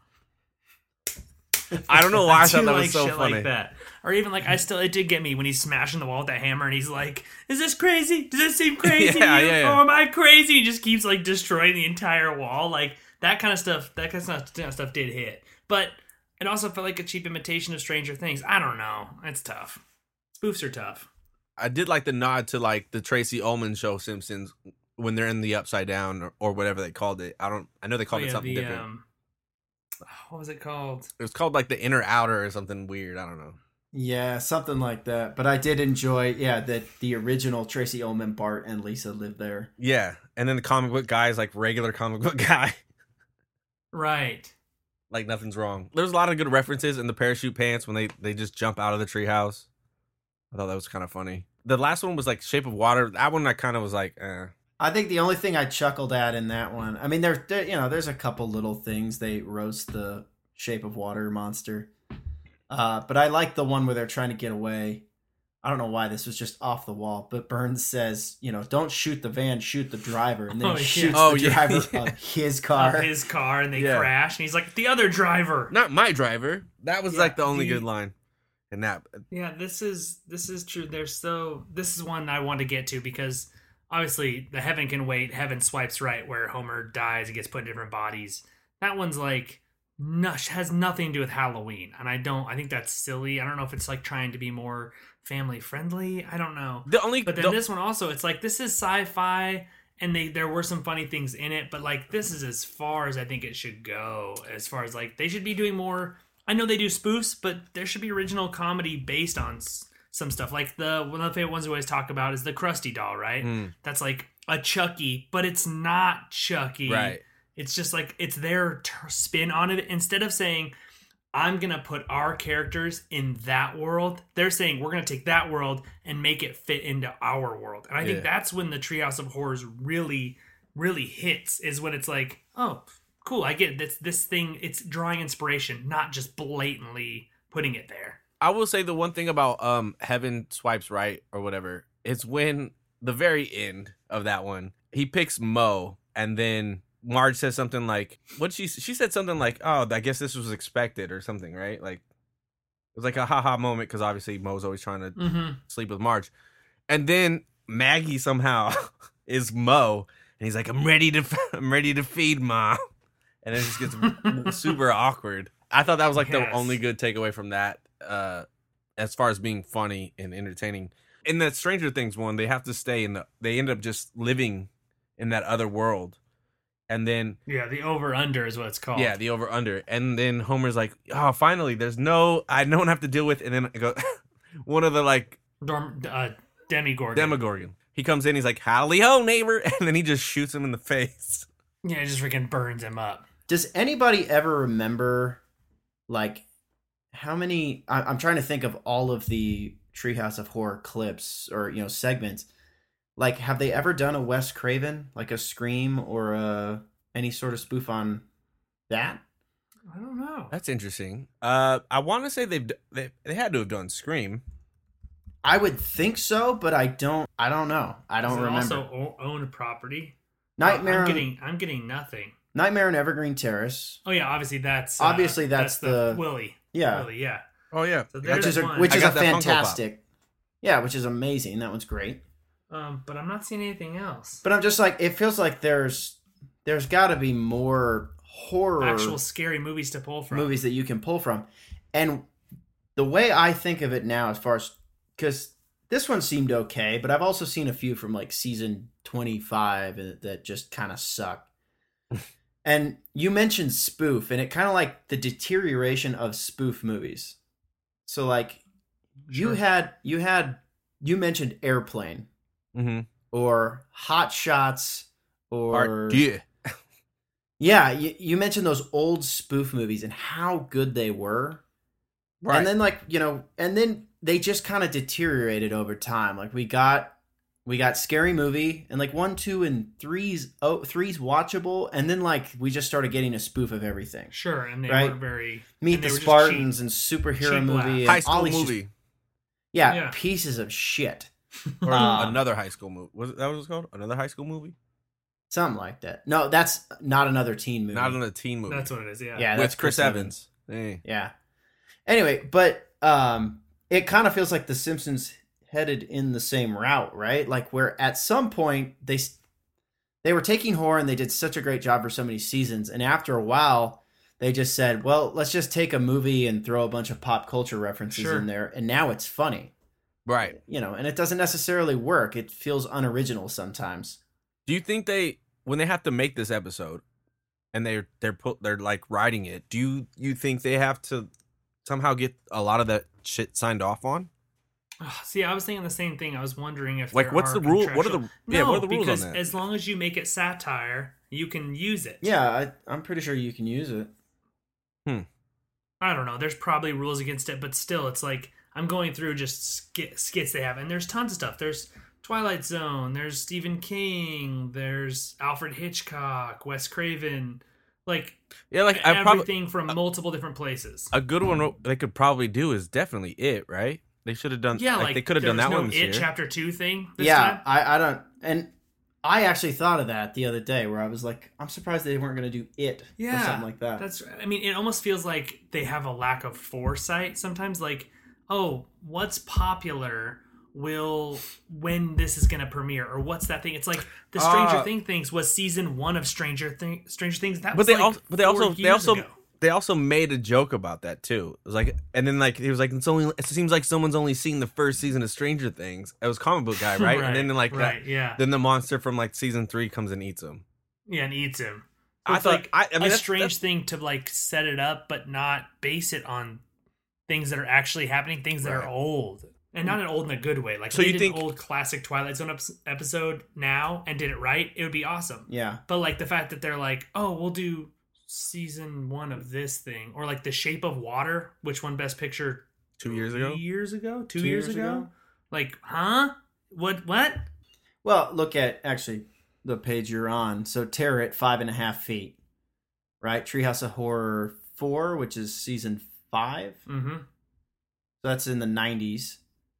I don't know why I, do thought that like was so shit funny. like that. Or even like I still it did get me when he's smashing the wall with that hammer and he's like, "Is this crazy? Does this seem crazy? Yeah, to you? yeah, yeah. Or am I crazy?" He just keeps like destroying the entire wall. Like that kind of stuff. That kind of stuff, kind of stuff did hit, but it also felt like a cheap imitation of Stranger Things. I don't know. It's tough. Spoofs are tough. I did like the nod to like the Tracy Ullman show Simpsons when they're in the Upside Down or, or whatever they called it. I don't. I know they Oh, called it yeah, something the, different. um, what was it called? It was called like the Inner Outer or something weird. I don't know. Yeah, something like that. But I did enjoy, yeah, that the original Tracy Ullman, Bart, and Lisa lived there. Yeah, and then the comic book guy is like regular comic book guy, Right. like nothing's wrong. There's a lot of good references in the parachute pants when they they just jump out of the treehouse. I thought that was kind of funny. The last one was like Shape of Water. That one I kind of was like, eh. I think the only thing I chuckled at in that one, I mean, there, there, you know, there's a couple little things. They roast the Shape of Water monster, uh, but I like the one where they're trying to get away. I don't know why this was just off the wall, but Burns says, you know, don't shoot the van, shoot the driver, and then Oh, he yeah. shoots Oh, the yeah. driver of his car. Of his car and they Yeah. crash and he's like, "The other driver." Not my driver. That was Yeah, like the only the- good line in that. Yeah, this is this is true. There's so this is one I want to get to because obviously the Heaven Can Wait, Heaven Swipes Right, where Homer dies and gets put in different bodies. That one's like no, has nothing to do with Halloween, and I don't. I think that's silly. I don't know if it's like trying to be more family friendly. I don't know. The only But then the- this one also, it's like this is sci-fi, and they there were some funny things in it, but like this is as far as I think it should go. As far as like they should be doing more. I know they do spoofs, but there should be original comedy based on s- some stuff. Like the one of the favorite ones we always talk about is the Krusty doll, right? Mm. That's like a Chucky, but it's not Chucky. right. It's just like it's their t- spin on it. Instead of saying, "I'm going to put our characters in that world," they're saying, "We're going to take that world and make it fit into our world." And I think Yeah. that's when the Treehouse of Horrors really, really hits, is when it's like, oh, cool, I get it. This, this thing, it's drawing inspiration, not just blatantly putting it there. I will say the one thing about um Heaven Swipes Right or whatever, it's when the very end of that one, he picks Mo, and then Marge says something like, what she she said something like, "Oh, I guess this was expected" or something, right? Like it was like a haha moment because obviously Mo's always trying to Mm-hmm. sleep with Marge, and then Maggie somehow is Mo, and he's like, "I'm ready to I'm ready to feed Ma," and it just gets super awkward. I thought that was like the Yes. only good takeaway from that, uh, as far as being funny and entertaining. In that Stranger Things one, they have to stay in the. They end up just living in that other world, and then Yeah, the over-under is what it's called. yeah, the over under, and then Homer's like, "Oh, finally, there's no, I don't have to deal with." And then I go, one of the like Dorm, uh, Demigorgon. Demogorgon. He comes in, he's like, "Howdy ho, neighbor," and then he just shoots him in the face. Yeah, it just freaking burns him up. Does anybody ever remember, like, how many? I, I'm trying to think of all of the Treehouse of Horror clips or you know segments. Like, have they ever done a Wes Craven, like a Scream or a any sort of spoof on that? I don't know. That's interesting. Uh, I want to say they've d- they they had to have done Scream. I would think so, but I don't. I don't know. I don't Does it remember. also o- own property? Nightmare, I'm on, getting, I'm getting nothing. Nightmare on Evergreen Terrace. Oh yeah, obviously that's uh, Obviously that's the- Willie. Yeah, Willie, yeah. Oh yeah, So which there's is a, one. which I is a got that Funko Pop. fantastic. Yeah, which is amazing. That one's great. Um, but I'm not seeing anything else. But I'm just like, it feels like there's there's got to be more horror Actual scary movies to pull from. movies that you can pull from. And the way I think of it now, as far as, because this one seemed okay, but I've also seen a few from like season twenty-five that just kind of suck. And you mentioned spoof, and it kind of like the deterioration of spoof movies. So like you Sure. had you had you mentioned Airplane Mm-hmm. or Hot Shots or yeah. yeah, you, you mentioned those old spoof movies and how good they were. Right. And then like, you know, and then they just kind of deteriorated over time. Like we got we got Scary Movie, and like one, two, and three's oh three's watchable, and then like we just started getting a spoof of everything. Sure, and they Right? weren't very... Meet and they the were just Spartans cheap. and superhero cheap movie, laugh. and High all school these just- movie. yeah, Yeah. pieces of shit, Or Uh, another high school movie. Was it, that what it was called? Another high school movie? something like that. No, that's not another teen movie. Not another teen movie. That's what it is, yeah. Yeah, With that's Chris, Chris Evans. Hey. Yeah. Anyway, but um, it kind of feels like The Simpsons headed in the same route, right? Like where at some point they s- they were taking horror and they did such a great job for so many seasons, and after a while they just said, "Well, let's just take a movie and throw a bunch of pop culture references Sure. in there, and now it's funny." Right. You know, and it doesn't necessarily work. It feels unoriginal sometimes. Do you think they, when they have to make this episode, and they're they're put they're like writing it, do you you think they have to somehow get a lot of that shit signed off on? Ugh, see, I was thinking the same thing. I was wondering if Like, there what's are the rule? What are the contractual- yeah? No, What are the rules because on that? as long as you make it satire, you can use it. Yeah, I, I'm pretty sure you can use it. I don't know. There's probably rules against it, but still, it's like I'm going through just skit, skits they have, and there's tons of stuff. There's Twilight Zone. There's Stephen King. There's Alfred Hitchcock, Wes Craven. Like Yeah, like I probably everything from multiple different places. a good one they could probably do is definitely It, right? They should have done. Yeah, like, like they could have there done was that no one this It year. Chapter Two thing. This yeah, time. I, I don't, and I actually thought of that the other day, where I was like, I'm surprised they weren't going to do It Yeah, or something like that. That's. I mean, it almost feels like they have a lack of foresight sometimes. Like, oh, what's popular will when this is going to premiere, or what's that thing? It's like the Stranger Uh, Thing things was season one of Stranger Thing. Stranger Things. That But was they like also, but they four also, they years also, ago. they also made a joke about that too. It was like, and then like he was like, it's only, it seems like someone's only seen the first season of Stranger Things. It was comic book guy, right? and then like right, that, yeah, then the monster from like season three comes and eats him. yeah, and eats him. I It's thought- like I- I mean, a that's- strange that's- thing to like set it up, but not base it on things that are actually happening, things that Right. are old, and not an old in a good way. Like, So if they you did think- an old classic Twilight Zone ep- episode now and did it right, it would be awesome. Yeah. But like the fact that they're like, oh, we'll do season one of this thing, or like The Shape of Water, which won Best Picture Two years three ago. years ago, two, Two years, years ago? ago? Like, huh? What? What? Well, look at actually the page you're on. So Terror at five and a half feet, right? Treehouse of Horror four, which is season five. Mm-hmm. So that's in the nineties.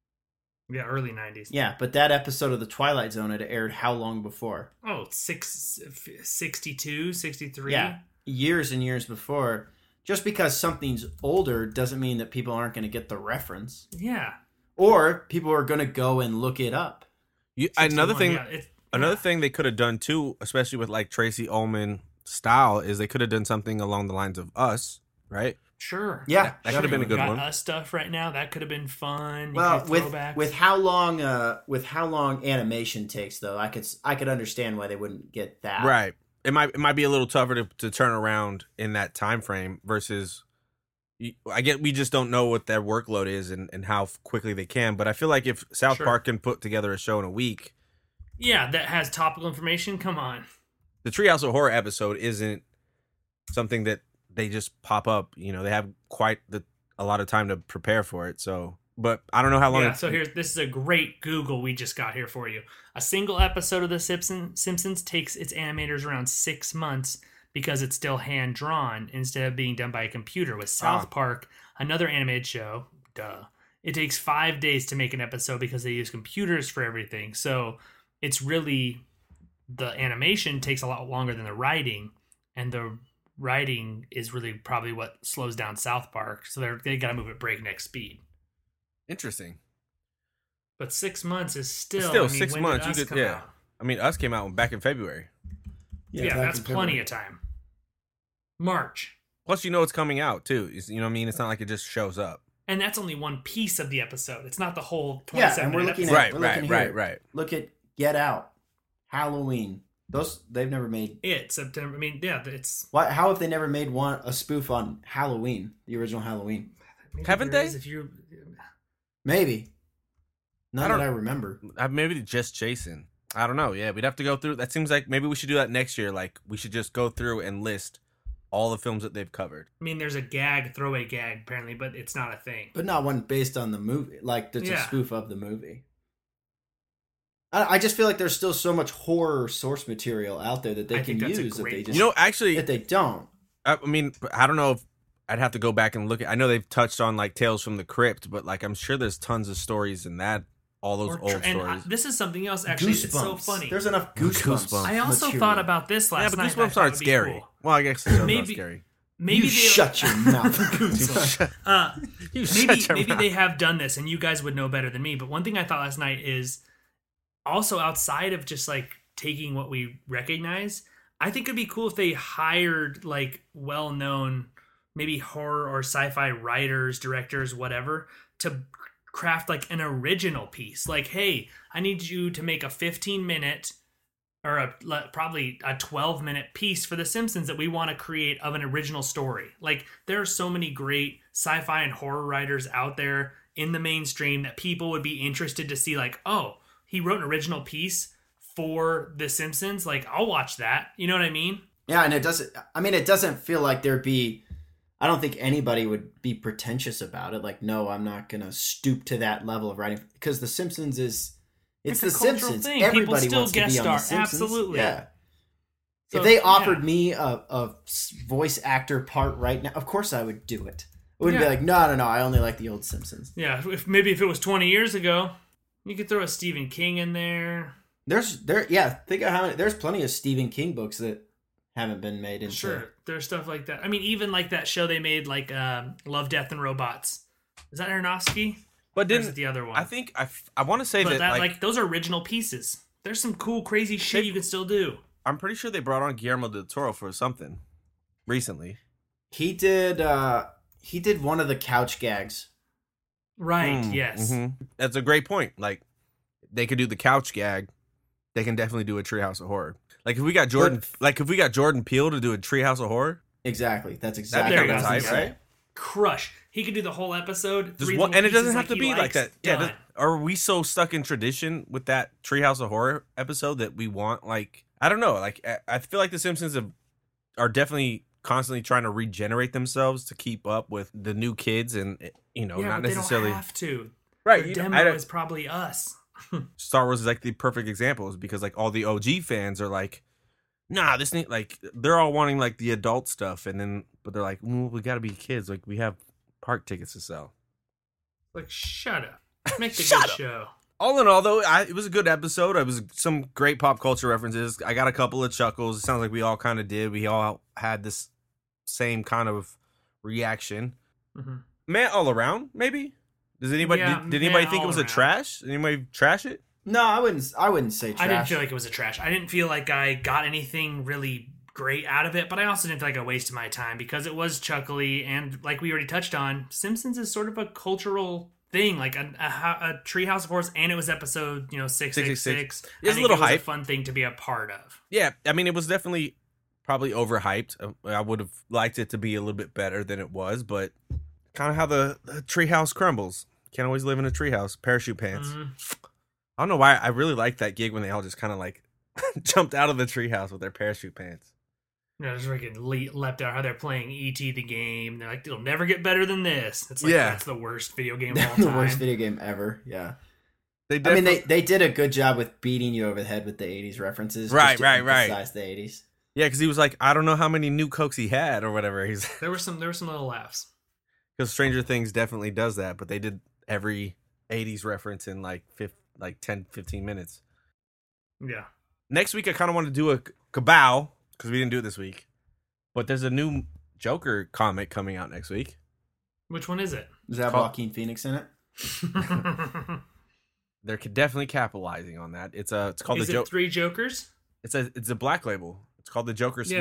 Yeah, early nineties. Yeah, but that episode of The Twilight Zone had aired how long before? Oh, six, sixty-two, sixty-three. Yeah, years and years before. Just because something's older doesn't mean that people aren't going to get the reference, Yeah. or people are going to go and look it up. You, another sixty-one, thing, yeah, it's- another yeah. thing they could have done too, especially with like Tracy Ullman style, is they could have done something along the lines of Us, right? Sure. Yeah, that could have been a good Got one. Us stuff right now. That could have been fun. You Well, could with throwbacks. with how long uh with how long animation takes though, I could I could understand why they wouldn't get that. Right. It might it might be a little tougher to, to turn around in that time frame versus. I get we just don't know what their workload is and, and how quickly they can, but I feel like if South Sure. Park can put together a show in a week, yeah, that has topical information. Come on. the Treehouse of Horror episode isn't something that they just pop up. You know, they have quite the a lot of time to prepare for it. So, but I don't know how long. Yeah, it- so here's this is a great Google we just got here for you. A single episode of The Simpson, Simpsons takes its animators around six months because it's still hand drawn instead of being done by a computer. With South Ah. Park, another animated show, duh, it takes five days to make an episode because they use computers for everything. So it's really the animation takes a lot longer than the writing, and the writing is really probably what slows down South Park. So they're, they got to move at breakneck speed. Interesting. But six months is still Still, I mean, six when months, Did you Us could- come yeah. out? I mean, Us came out back in February. Yeah, back that's in plenty February. of time. March. Plus, you know it's coming out too. You know what I mean? It's not like it just shows up. And that's only one piece of the episode. It's not the whole Yeah, twenty-seven and we're minute looking episode. at Right, we're right, looking right, here. right. Look at Get Out, Halloween. Those they've never made. It September. I mean, yeah, it's Why? How have they never made one a spoof on Halloween, the original Halloween? maybe Haven't there they? is If you, Maybe. Not I don't- that I remember. Uh, maybe just Jason. I don't know. Yeah, we'd have to go through. That seems like maybe we should do that next year. Like we should just go through and list all the films that they've covered. I mean, there's a gag, throwaway gag, apparently, but it's not a thing. But not one based on the movie. Like that's Yeah. a spoof of the movie. I, I just feel like there's still so much horror source material out there that they I can think that's a use that great they point. just You know, actually, if they don't. I, I mean, I don't know if I'd have to go back and look at. I know they've touched on like Tales from the Crypt, but like I'm sure there's tons of stories in that. All those Or tr- old and stories. I, this is something else, actually. It's so Goosebumps. funny. There's enough goosebumps. Goosebumps. I also material. thought about this last yeah, but night. and I Goosebumps thought aren't it'd be scary. cool. Well, I guess it's not Maybe- scary. Maybe you they, shut your mouth. Uh, You maybe shut your maybe mouth. they have done this, and you guys would know better than me. But one thing I thought last night is also outside of just like taking what we recognize. I think it'd be cool if they hired like well-known, maybe horror or sci-fi writers, directors, whatever, to craft like an original piece. Like, hey, I need you to make a fifteen minute or a le- probably a twelve minute piece for The Simpsons that we want to create of an original story. Like, there are so many great sci-fi and horror writers out there in the mainstream that people would be interested to see, like, oh, he wrote an original piece for The Simpsons. Like, I'll watch that. You know what I mean? Yeah, and it doesn't. I mean, it doesn't feel like there'd be. I don't think anybody would be pretentious about it. Like, no, I'm not gonna stoop to that level of writing because The Simpsons is. It's, It's The a cultural Simpsons. thing. People Everybody still wants to guest be on The star. Simpsons. Absolutely. Yeah. So, if they offered yeah. me a, a voice actor part right now, of course I would do it. I wouldn't Yeah. be like, no, no, no. I only like the old Simpsons. Yeah, if maybe if it was twenty years ago, you could throw a Stephen King in there. There's there, yeah. Think of how many. There's plenty of Stephen King books that haven't been made into. Sure, there's stuff like that. I mean, even like that show they made, like um, Love, Death, and Robots. Is that Aronofsky? But Or is it didn't the other one? I think I, f- I want to say but that, that like, like, those are original pieces. There's some cool, crazy shit They- you can still do. I'm pretty sure they brought on Guillermo del Toro for something recently. He did. uh He did one of the couch gags. Right? Mm, yes. mhm. That's a great point. Like they could do the couch gag. They can definitely do a Treehouse of Horror. Like if we got Jordan, like if we got Jordan Peele to do a Treehouse of Horror, Exactly. That's that'd exactly be There kind you of go. tight, Yeah. right? Crush. He could do the whole episode. Just three one, little and it doesn't pieces have to he be like likes, that. Yeah, done. does- are we so stuck in tradition with that Treehouse of Horror episode that we want like I don't know. Like I, I feel like the Simpsons have, are definitely constantly trying to regenerate themselves to keep up with the new kids, and you know, yeah, not but necessarily they don't have to. right. Their You know, demo I don't- is probably us. Star Wars is like the perfect example, is because like all the O G fans are like, nah, this need like they're all wanting like the adult stuff, and then but they're like, mm, we got to be kids, like we have park tickets to sell. Like, shut up. Make the Shut good up. show. All in all, though, I, it was a good episode. It was some great pop culture references. I got a couple of chuckles. It sounds like we all kind of did. We all had this same kind of reaction. hmm Man, all around, maybe. Does anybody Yeah, did, did anybody man think it all was a around. trash? Did anybody trash it? No, I wouldn't. I wouldn't say trash. I didn't feel like it was a trash. I didn't feel like I got anything really great out of it, but I also didn't feel like I wasted my time because it was chuckly, and like we already touched on, Simpsons is sort of a cultural thing, like a, a, a Treehouse of Horrors, and it was episode you know six six six. It was I a think little it was hype. a fun thing to be a part of. Yeah, I mean, it was definitely probably overhyped. Uh, I would have liked it to be a little bit better than it was, but kind of how the, the treehouse crumbles. Can't always live in a treehouse. Parachute pants. Mhm. I don't know why. I really liked that gig when they all just kind of like jumped out of the treehouse with their parachute pants. You know, just freaking le- leapt out how they're playing E T the game. They're like, it'll never get better than this. It's like, Yeah. that's the worst video game of all the time. worst video game ever. Yeah. They I mean, definitely, they, they did a good job with beating you over the head with the eighties references. Right, just to right, right. emphasize the eighties. yeah, because he was like, I don't know how many new Cokes he had or whatever. He's There were some there were some little laughs. because Stranger Things definitely does that, but they did every eighties reference in like fifth, like ten, fifteen minutes. Yeah. Next week, I kind of want to do a Cabal because we didn't do it this week. But there's a new Joker comic coming out next week. Which one is it? Does that have Call- Joaquin Phoenix in it? They're definitely capitalizing on that. It's a it's called is the it Joker. Three Jokers? It's a it's a black label. It's called the Joker Yeah. Smile.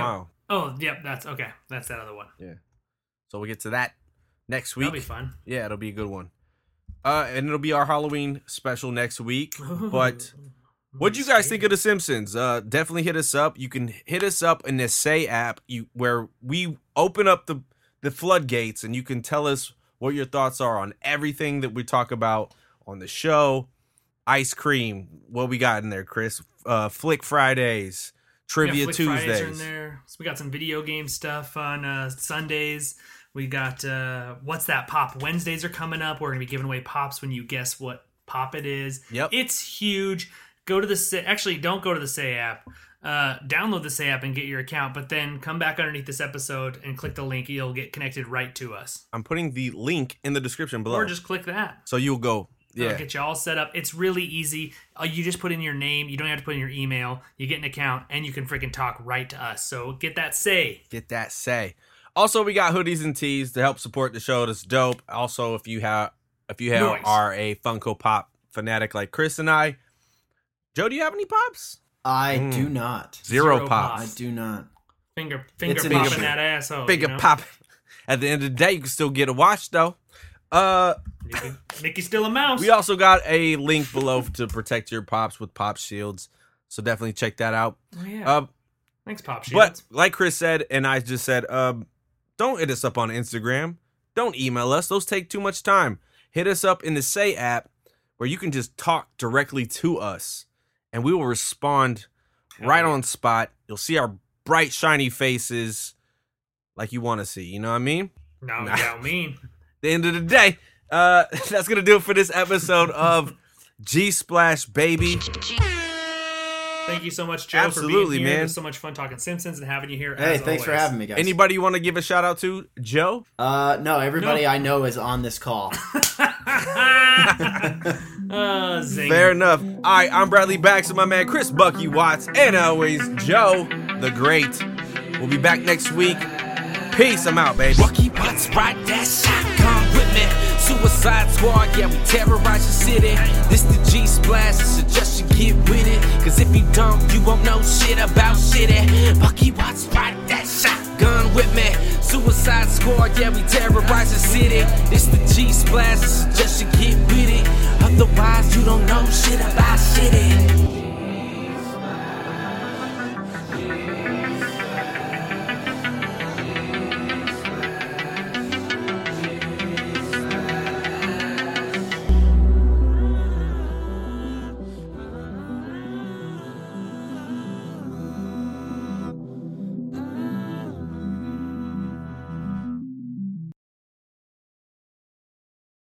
Oh, yep, that's okay. That's that other one. Yeah. So we'll get to that next week. That'll be fun. Yeah, it'll be a good one. Uh, and it'll be our Halloween special next week. But what'd you guys think of The Simpsons? Uh, definitely hit us up. You can hit us up in the Say app, you where we open up the the floodgates, and you can tell us what your thoughts are on everything that we talk about on the show. Ice cream, what we got in there, Chris? Uh, Flick Fridays, Trivia yeah, Flick Tuesdays. Fridays are in there. So we got some video game stuff on uh, Sundays. We got uh, What's That Pop? Wednesdays are coming up. We're going to be giving away pops when you guess what pop it is. Yep. It's huge. Go to the Say, actually, don't go to the Say app. Uh, download the Say app and get your account, but then come back underneath this episode and click the link. You'll get connected right to us. I'm putting the link in the description below. Or just click that. So you'll go. Yeah. It'll get you all set up. It's really easy. Uh, you just put in your name. You don't have to put in your email. You get an account, and you can freaking talk right to us. So get that Say. Get that Say. Also, we got hoodies and tees to help support the show. That's dope. Also, if you have, if you have Nice. are a Funko Pop fanatic like Chris and I, Joe, do you have any pops? I Mm. do not. Zero, Zero pops. I do not. Finger, finger It's an popping issue. that asshole. Finger you know? pop. At the end of the day, you can still get a watch though. Uh, Nicky, Nicky's still a mouse. we also got a link below to protect your pops with pop shields. So definitely check that out. Oh, yeah. Uh, Thanks, Pop but Shields. like Chris said, and I just said, um, don't hit us up on Instagram. Don't email us. Those take too much time. Hit us up in the Say app where you can just talk directly to us, and we will respond right on spot. You'll see our bright, shiny faces like you want to see. You know what I mean? No, Nah. yeah, mean. The end of the day, uh, that's going to do it for this episode of G Splash Baby. Thank you so much, Joe, Absolutely, for being here. man. It was so much fun talking Simpsons and having you here. Hey, as thanks for always. having me, guys. Anybody you want to give a shout out to? Joe? Uh, no, everybody No. I know is on this call. Uh, zing. Fair enough. All right, I'm Bradley Baxter, my man Chris Bucky Watts, and always Joe the Great. We'll be back next week. Peace. I'm out, baby. Bucky Watts, ride that shotgun with me. Suicide Squad, yeah, we terrorize the city. This the G Splash, I suggest you get with it. Cause if you don't, you won't know shit about shitty. Bucky Watts, ride that shotgun with me. Suicide Squad, yeah, we terrorize the city. This the G Splash, I suggest you get with it. Otherwise, you don't know shit about shitty.